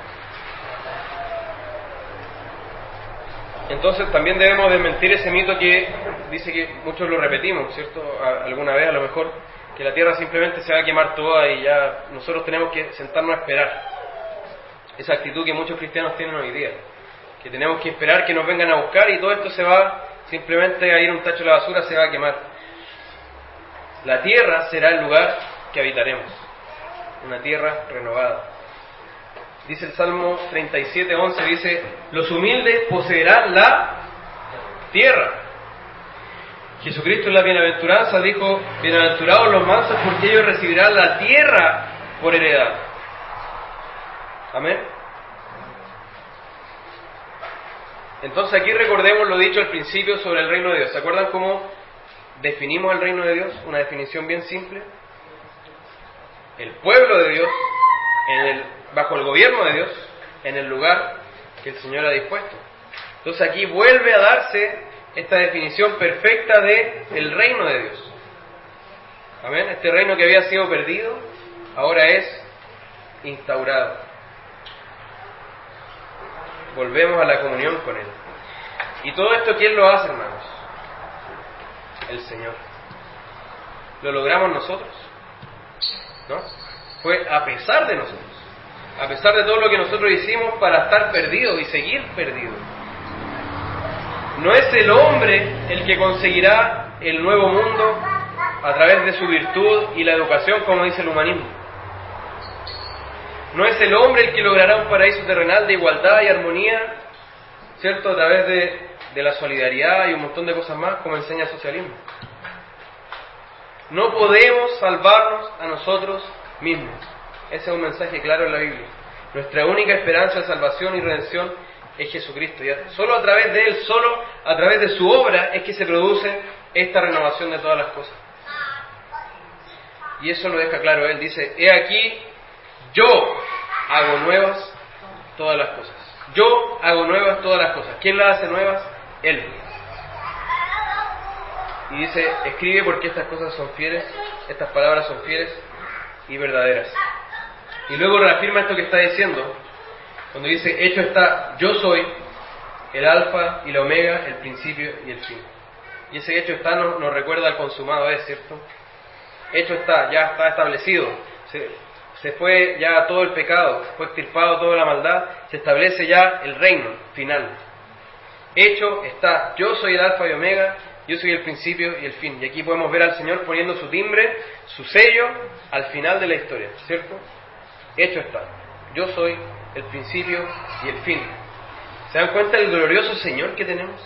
S1: Entonces también debemos desmentir ese mito que dice, que muchos lo repetimos, ¿cierto? Alguna vez a lo mejor, que la tierra simplemente se va a quemar toda y ya nosotros tenemos que sentarnos a esperar. Esa actitud que muchos cristianos tienen hoy día. que tenemos que esperar que nos vengan a buscar y todo esto se va simplemente a ir a un tacho de la basura, se va a quemar. La tierra será el lugar que habitaremos, una tierra renovada. Dice el Salmo 37:11, dice: los humildes poseerán la tierra. Jesucristo en la bienaventuranza dijo: bienaventurados los mansos, porque ellos recibirán la tierra por heredad. Amén. Entonces aquí recordemos lo dicho al principio sobre el reino de Dios. ¿Se acuerdan cómo definimos el reino de Dios? Una definición bien simple. El pueblo de Dios, bajo el gobierno de Dios, en el lugar que el Señor ha dispuesto. Entonces aquí vuelve a darse esta definición perfecta del reino de Dios. Amén. Este reino que había sido perdido, ahora es instaurado. Volvemos a la comunión con Él. ¿Y todo esto quién lo hace, hermanos? El Señor. ¿Lo logramos nosotros? ¿No? Fue a pesar de nosotros. A pesar de todo lo que nosotros hicimos para estar perdidos y seguir perdidos. No es el hombre el que conseguirá el nuevo mundo a través de su virtud y la educación, como dice el humanismo. No es el hombre el que logrará un paraíso terrenal de igualdad y armonía, ¿cierto? A través de la solidaridad y un montón de cosas más, como enseña el socialismo. No podemos salvarnos a nosotros mismos. Ese es un mensaje claro en la Biblia. Nuestra única esperanza de salvación y redención es Jesucristo. Solo a través de Él, solo a través de su obra es que se produce esta renovación de todas las cosas. Y eso lo deja claro Él. Dice: he aquí, yo hago nuevas todas las cosas. Yo hago nuevas todas las cosas. ¿Quién las hace nuevas? Él. Y dice: escribe, porque estas cosas son fieles, estas palabras son fieles y verdaderas. Y luego reafirma esto que está diciendo, cuando dice: hecho está, yo soy el alfa y la omega, el principio y el fin. Y ese hecho está nos recuerda al consumado, ¿es cierto? Hecho está, ya está establecido. Se fue ya todo el pecado, fue extirpado toda la maldad, se establece ya el reino final. Hecho está, yo soy el alfa y omega, yo soy el principio y el fin. Y aquí podemos ver al Señor poniendo su timbre, su sello, al final de la historia, ¿cierto? Hecho está, yo soy el principio y el fin. ¿Se dan cuenta del glorioso Señor que tenemos?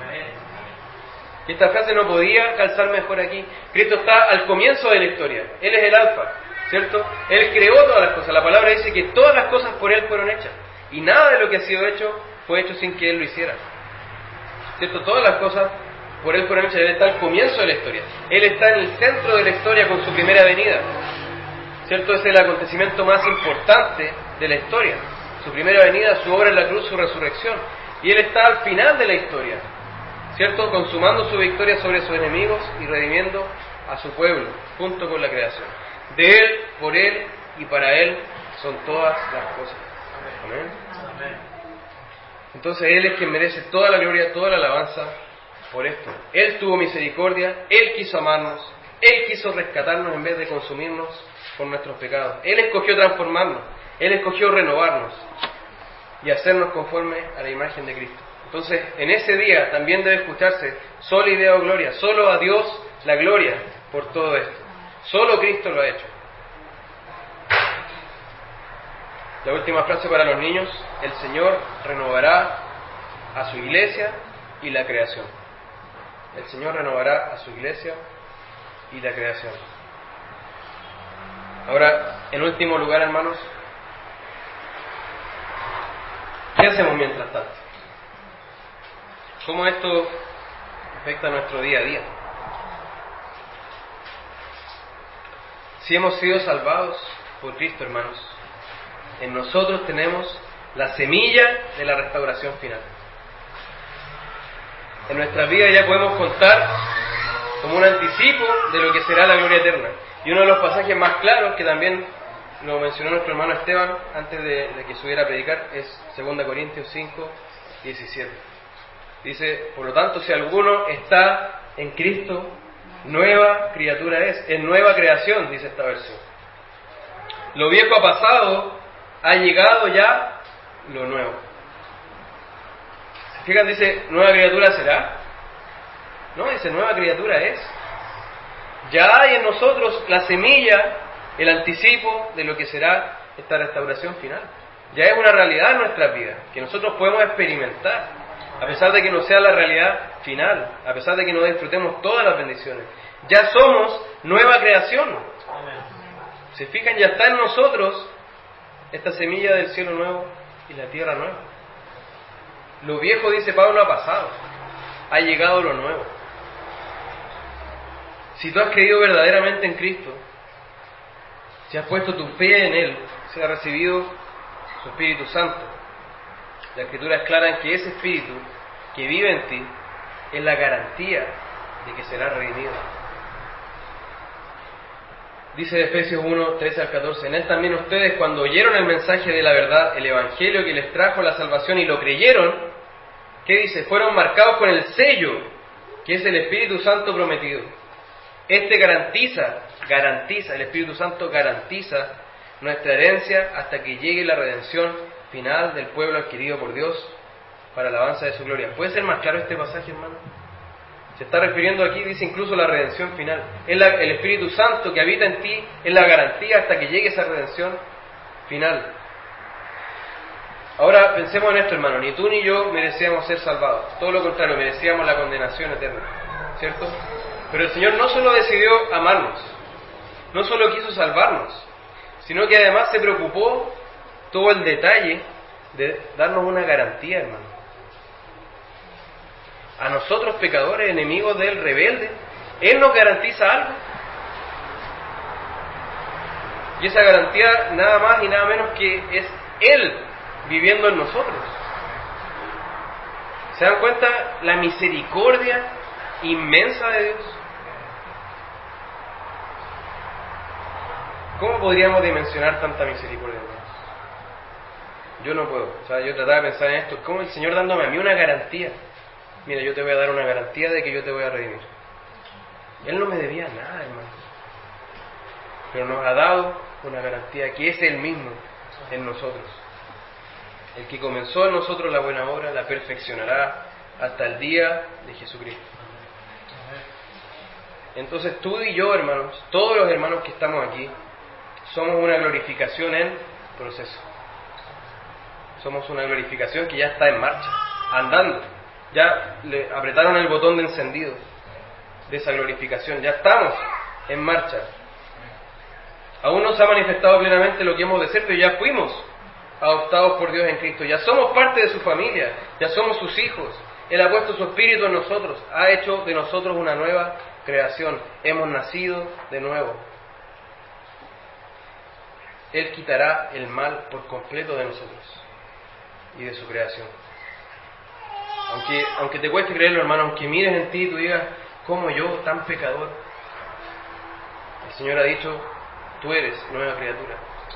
S1: Y esta frase no podía calzar mejor aquí. Cristo está al comienzo de la historia, Él es el alfa, ¿cierto? Él creó todas las cosas. La palabra dice que todas las cosas por Él fueron hechas, y nada de lo que ha sido hecho fue hecho sin que Él lo hiciera, ¿cierto? Todas las cosas por Él fueron hechas. Él está al comienzo de la historia, Él está en el centro de la historia con su primera venida, ¿cierto? Es el acontecimiento más importante de la historia, su primera venida, su obra en la cruz, su resurrección. Y Él está al final de la historia, ¿cierto? Consumando su victoria sobre sus enemigos y redimiendo a su pueblo, junto con la creación. De Él, por Él y para Él son todas las cosas. Amén. Entonces Él es quien merece toda la gloria, toda la alabanza por esto. Él tuvo misericordia, Él quiso amarnos, Él quiso rescatarnos en vez de consumirnos por nuestros pecados. Él escogió transformarnos, Él escogió renovarnos y hacernos conforme a la imagen de Cristo. Entonces, en ese día también debe escucharse: solo y Deo gloria, solo a Dios la gloria por todo esto. Solo Cristo lo ha hecho. La última frase para los niños: el Señor renovará a su iglesia y la creación. El Señor renovará a su iglesia y la creación. Ahora, en último lugar, hermanos, ¿qué hacemos mientras tanto? ¿Cómo esto afecta nuestro día a día? Si hemos sido salvados por Cristo, hermanos, en nosotros tenemos la semilla de la restauración final. En nuestra vida ya podemos contar como un anticipo de lo que será la gloria eterna. Y uno de los pasajes más claros, que también lo mencionó nuestro hermano Esteban antes de que subiera a predicar, es 2 Corintios 5, 17. Dice: por lo tanto, si alguno está en Cristo, nueva criatura es nueva creación, dice esta versión. Lo viejo ha pasado, ha llegado ya lo nuevo. Fijan, dice, nueva criatura será. No, dice, nueva criatura es. Ya hay en nosotros la semilla, el anticipo de lo que será esta restauración final. Ya es una realidad en nuestras vidas, que nosotros podemos experimentar, a pesar de que no sea la realidad final, a pesar de que no disfrutemos todas las bendiciones. Ya somos nueva creación. Se fijan, ya está en nosotros esta semilla del cielo nuevo y la tierra nueva. Lo viejo, dice Pablo, ha pasado. Ha llegado lo nuevo. Si tú has creído verdaderamente en Cristo, si has puesto tu fe en Él, si has recibido su Espíritu Santo, la Escritura es clara en que ese Espíritu que vive en ti es la garantía de que serás redimido. Dice Efesios 1, 13 al 14, en Él también ustedes, cuando oyeron el mensaje de la verdad, el Evangelio que les trajo la salvación y lo creyeron, ¿qué dice? Fueron marcados con el sello, que es el Espíritu Santo prometido. Este garantiza, el Espíritu Santo garantiza nuestra herencia hasta que llegue la redención final del pueblo adquirido por Dios para alabanza de su gloria. ¿Puede ser más claro este pasaje, hermano? Se está refiriendo aquí, dice incluso la redención final. El Espíritu Santo que habita en ti es la garantía hasta que llegue esa redención final. Ahora pensemos en esto, hermano. Ni tú ni yo merecíamos ser salvados. Todo lo contrario, merecíamos la condenación eterna. ¿Cierto? Pero el Señor no solo decidió amarnos, no solo quiso salvarnos, sino que además se preocupó todo el detalle de darnos una garantía, hermano. A nosotros, pecadores, enemigos de Él, rebeldes, Él nos garantiza algo. Y esa garantía nada más y nada menos que es Él viviendo en nosotros. ¿Se dan cuenta la misericordia inmensa de Dios? ¿Cómo podríamos dimensionar tanta misericordia, hermanos? Yo no puedo. O sea, yo trataba de pensar en esto. ¿Cómo el Señor dándome a mí una garantía? Mira, yo te voy a dar una garantía de que yo te voy a redimir. Él no me debía nada, hermano. Pero nos ha dado una garantía que es Él mismo en nosotros. El que comenzó en nosotros la buena obra la perfeccionará hasta el día de Jesucristo. Entonces tú y yo, hermanos, todos los hermanos que estamos aquí, somos una glorificación en proceso. Somos una glorificación que ya está en marcha, andando. Ya le apretaron el botón de encendido de esa glorificación. Ya estamos en marcha. Aún no se ha manifestado plenamente lo que hemos de ser, pero ya fuimos adoptados por Dios en Cristo. Ya somos parte de su familia. Ya somos sus hijos. Él ha puesto su espíritu en nosotros. Ha hecho de nosotros una nueva creación. Hemos nacido de nuevo. Él quitará el mal por completo de nosotros y de su creación. Aunque te cueste creerlo, hermano, aunque mires en ti y tú digas, ¿cómo yo, tan pecador? El Señor ha dicho, tú eres nueva criatura.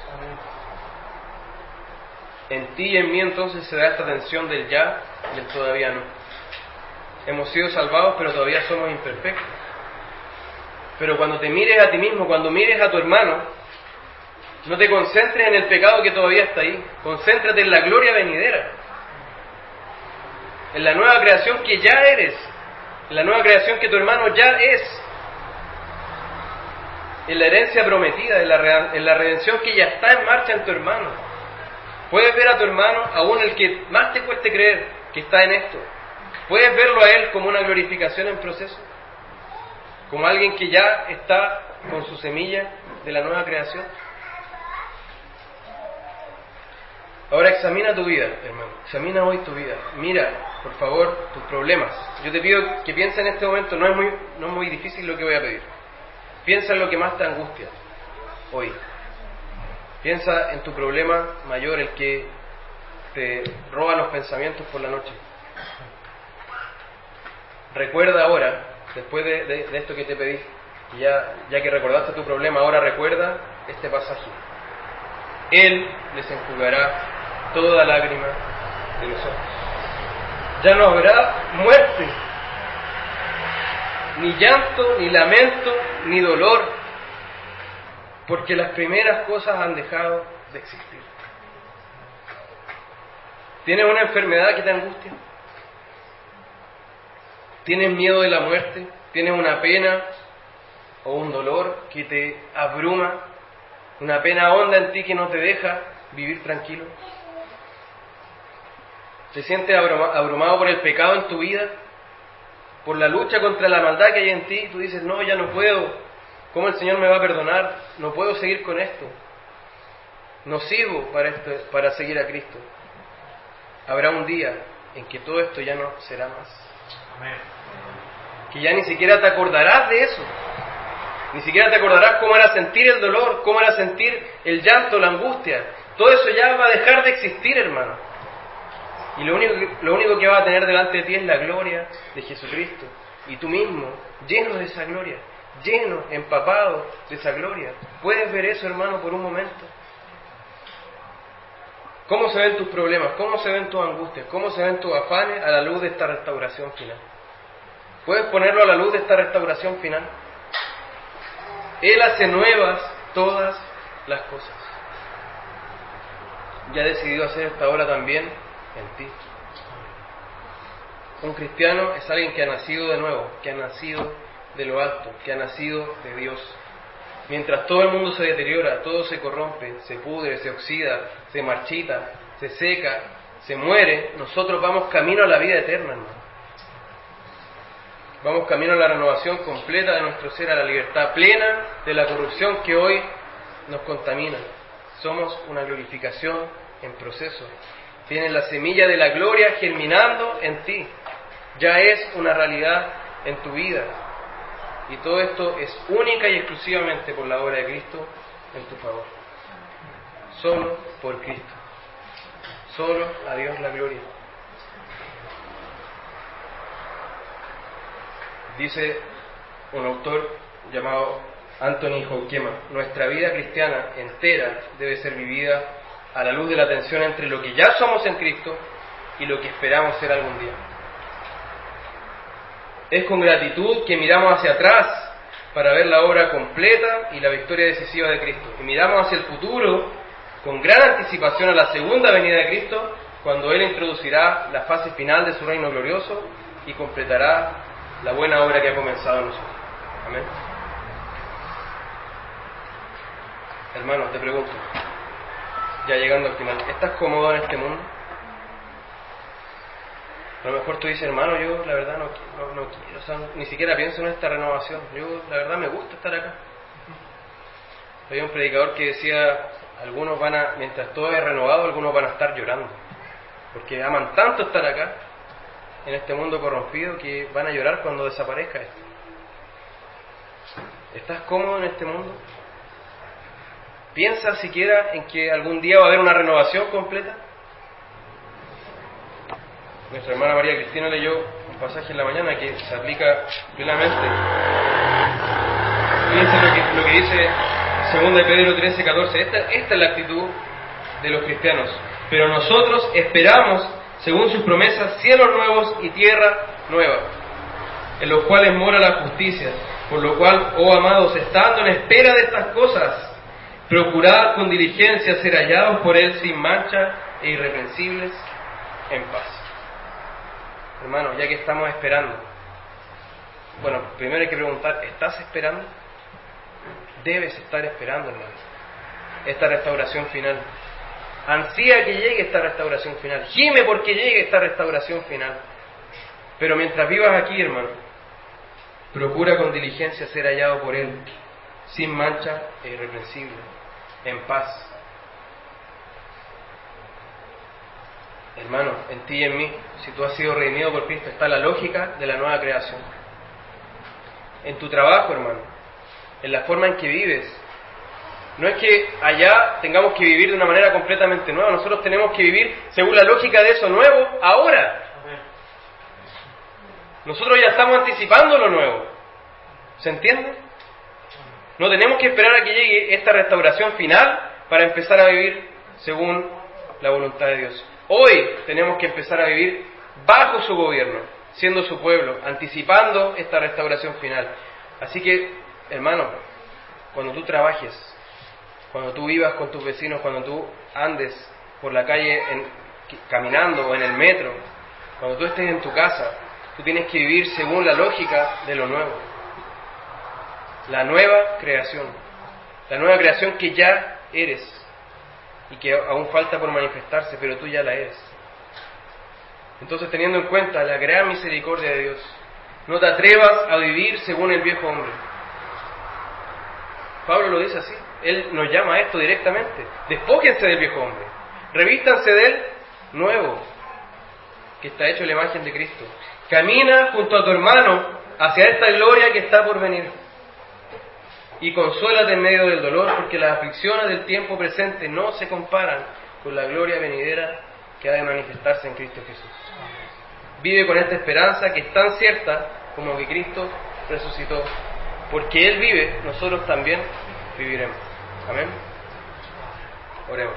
S1: En ti y en mí entonces se da esta tensión del ya y el todavía no. Hemos sido salvados, pero todavía somos imperfectos. Pero cuando te mires a ti mismo, cuando mires a tu hermano, no te concentres en el pecado que todavía está ahí. Concéntrate en la gloria venidera. En la nueva creación que ya eres. En la nueva creación que tu hermano ya es. En la herencia prometida, en la redención que ya está en marcha en tu hermano. Puedes ver a tu hermano, aún el que más te cueste creer que está en esto. Puedes verlo a él como una glorificación en proceso. Como alguien que ya está con su semilla de la nueva creación. Ahora examina tu vida, hermano. Examina hoy tu vida. Mira, por favor, tus problemas. Yo te pido que pienses en este momento, no es muy difícil lo que voy a pedir. Piensa en lo que más te angustia hoy. Piensa en tu problema mayor, el que te roba los pensamientos por la noche. Recuerda ahora, después de esto que te pedí, ya que recordaste tu problema, ahora recuerda este pasaje. Él les enjugará toda lágrima de los ojos. Ya no habrá muerte, ni llanto, ni lamento, ni dolor, porque las primeras cosas han dejado de existir. ¿Tienes una enfermedad que te angustia? ¿Tienes miedo de la muerte? ¿Tienes una pena o un dolor que te abruma? ¿Una pena honda en ti que no te deja vivir tranquilo? ¿Te sientes abrumado por el pecado en tu vida? ¿Por la lucha contra la maldad que hay en ti? Tú dices, no, ya no puedo. ¿Cómo el Señor me va a perdonar? No puedo seguir con esto. No sirvo para seguir a Cristo. Habrá un día en que todo esto ya no será más.
S2: Amén.
S1: Que ya ni siquiera te acordarás de eso. Ni siquiera te acordarás cómo era sentir el dolor, cómo era sentir el llanto, la angustia. Todo eso ya va a dejar de existir, hermano. Y lo único que va a tener delante de ti es la gloria de Jesucristo. Y tú mismo, lleno de esa gloria, lleno, empapado de esa gloria. ¿Puedes ver eso, hermano, por un momento? ¿Cómo se ven tus problemas? ¿Cómo se ven tus angustias? ¿Cómo se ven tus afanes a la luz de esta restauración final? ¿Puedes ponerlo a la luz de esta restauración final? Él hace nuevas todas las cosas. Y ha decidido hacer esta obra también en ti. Un cristiano es alguien que ha nacido de nuevo, que ha nacido de lo alto, que ha nacido de Dios. Mientras todo el mundo se deteriora, todo se corrompe, se pudre, se oxida, se marchita, se seca, se muere, nosotros vamos camino a la vida eterna, hermano. Vamos camino a la renovación completa de nuestro ser, a la libertad plena de la corrupción que hoy nos contamina. Somos una glorificación en proceso. Tienes la semilla de la gloria germinando en ti. Ya es una realidad en tu vida. Y todo esto es única y exclusivamente por la obra de Cristo en tu favor. Solo por Cristo. Solo a Dios la gloria. Dice un autor llamado Anthony Hoekema, nuestra vida cristiana entera debe ser vivida a la luz de la tensión entre lo que ya somos en Cristo y lo que esperamos ser algún día. Es con gratitud que miramos hacia atrás para ver la obra completa y la victoria decisiva de Cristo. Y miramos hacia el futuro con gran anticipación a la segunda venida de Cristo, cuando Él introducirá la fase final de su reino glorioso y completará la buena obra que ha comenzado en nosotros. Amén. Hermano, te pregunto, ya llegando al final, ¿estás cómodo en este mundo? A lo mejor tú dices, hermano, yo la verdad no quiero, o sea, ni siquiera pienso en esta renovación. Yo la verdad me gusta estar acá. Había un predicador que decía, algunos mientras todo es renovado, algunos van a estar llorando, porque aman tanto estar acá, en este mundo corrompido, que van a llorar cuando desaparezca esto. ¿Estás cómodo en este mundo? ¿Piensas siquiera en que algún día va a haber una renovación completa? Nuestra hermana María Cristina leyó un pasaje en la mañana que se aplica plenamente. Fíjense lo que dice 2 de Pedro 13:14. Esta es la actitud de los cristianos. Pero nosotros esperamos, según sus promesas, cielos nuevos y tierra nueva, en los cuales mora la justicia. Por lo cual, oh amados, estando en espera de estas cosas, procurad con diligencia ser hallados por Él sin mancha e irreprensibles en paz. Hermano, ya que estamos esperando, bueno, primero hay que preguntar, ¿estás esperando? Debes estar esperando, hermano, esta restauración final. Ansía que llegue esta restauración final. Gime porque llegue esta restauración final. Pero mientras vivas aquí, hermano, procura con diligencia ser hallado por Él, sin mancha e irreprensible, en paz. Hermano, en ti y en mí, si tú has sido redimido por Cristo, está la lógica de la nueva creación. En tu trabajo, hermano, en la forma en que vives, no es que allá tengamos que vivir de una manera completamente nueva, nosotros tenemos que vivir según la lógica de eso nuevo, ahora. Nosotros ya estamos anticipando lo nuevo. ¿Se entiende? No tenemos que esperar a que llegue esta restauración final para empezar a vivir según la voluntad de Dios. Hoy tenemos que empezar a vivir bajo su gobierno, siendo su pueblo, anticipando esta restauración final. Así que, hermano, cuando tú trabajes, cuando tú vivas con tus vecinos, cuando tú andes por la calle caminando o en el metro, cuando tú estés en tu casa, Tú tienes que vivir según la lógica de lo nuevo. La nueva creación. La nueva creación que ya eres y que aún falta por manifestarse, pero tú ya la eres. Entonces, teniendo en cuenta la gran misericordia de Dios, no te atrevas a vivir según el viejo hombre. Pablo lo dice así. Él nos llama a esto directamente. Despójense del viejo hombre. Revístanse del nuevo, que está hecho en la imagen de Cristo. Camina junto a tu hermano hacia esta gloria que está por venir. Y consuélate en medio del dolor, porque las aflicciones del tiempo presente no se comparan con la gloria venidera que ha de manifestarse en Cristo Jesús. Vive con esta esperanza que es tan cierta como que Cristo resucitó. Porque Él vive, nosotros también viviremos. Amén. Oremos.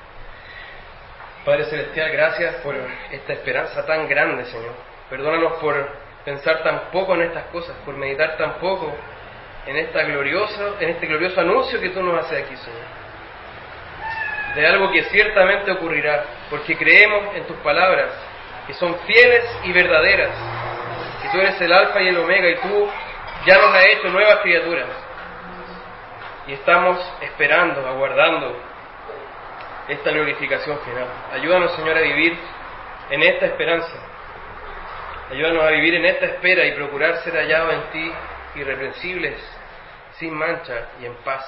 S1: Padre Celestial, gracias por esta esperanza tan grande, Señor. Perdónanos por pensar tan poco en estas cosas, por meditar tan poco en este glorioso anuncio que tú nos haces aquí, Señor. De algo que ciertamente ocurrirá, porque creemos en tus palabras, que son fieles y verdaderas, que tú eres el alfa y el omega, y tú ya nos has hecho nuevas criaturas. Y estamos esperando, aguardando esta glorificación final. Ayúdanos, Señor, a vivir en esta esperanza. Ayúdanos a vivir en esta espera y procurar ser hallados en ti, irreprensibles, sin mancha y en paz.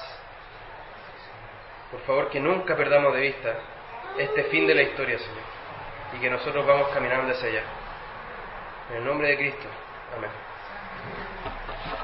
S1: Por favor, que nunca perdamos de vista este fin de la historia, Señor, y que nosotros vamos caminando hacia allá. En el nombre de Cristo. Amén.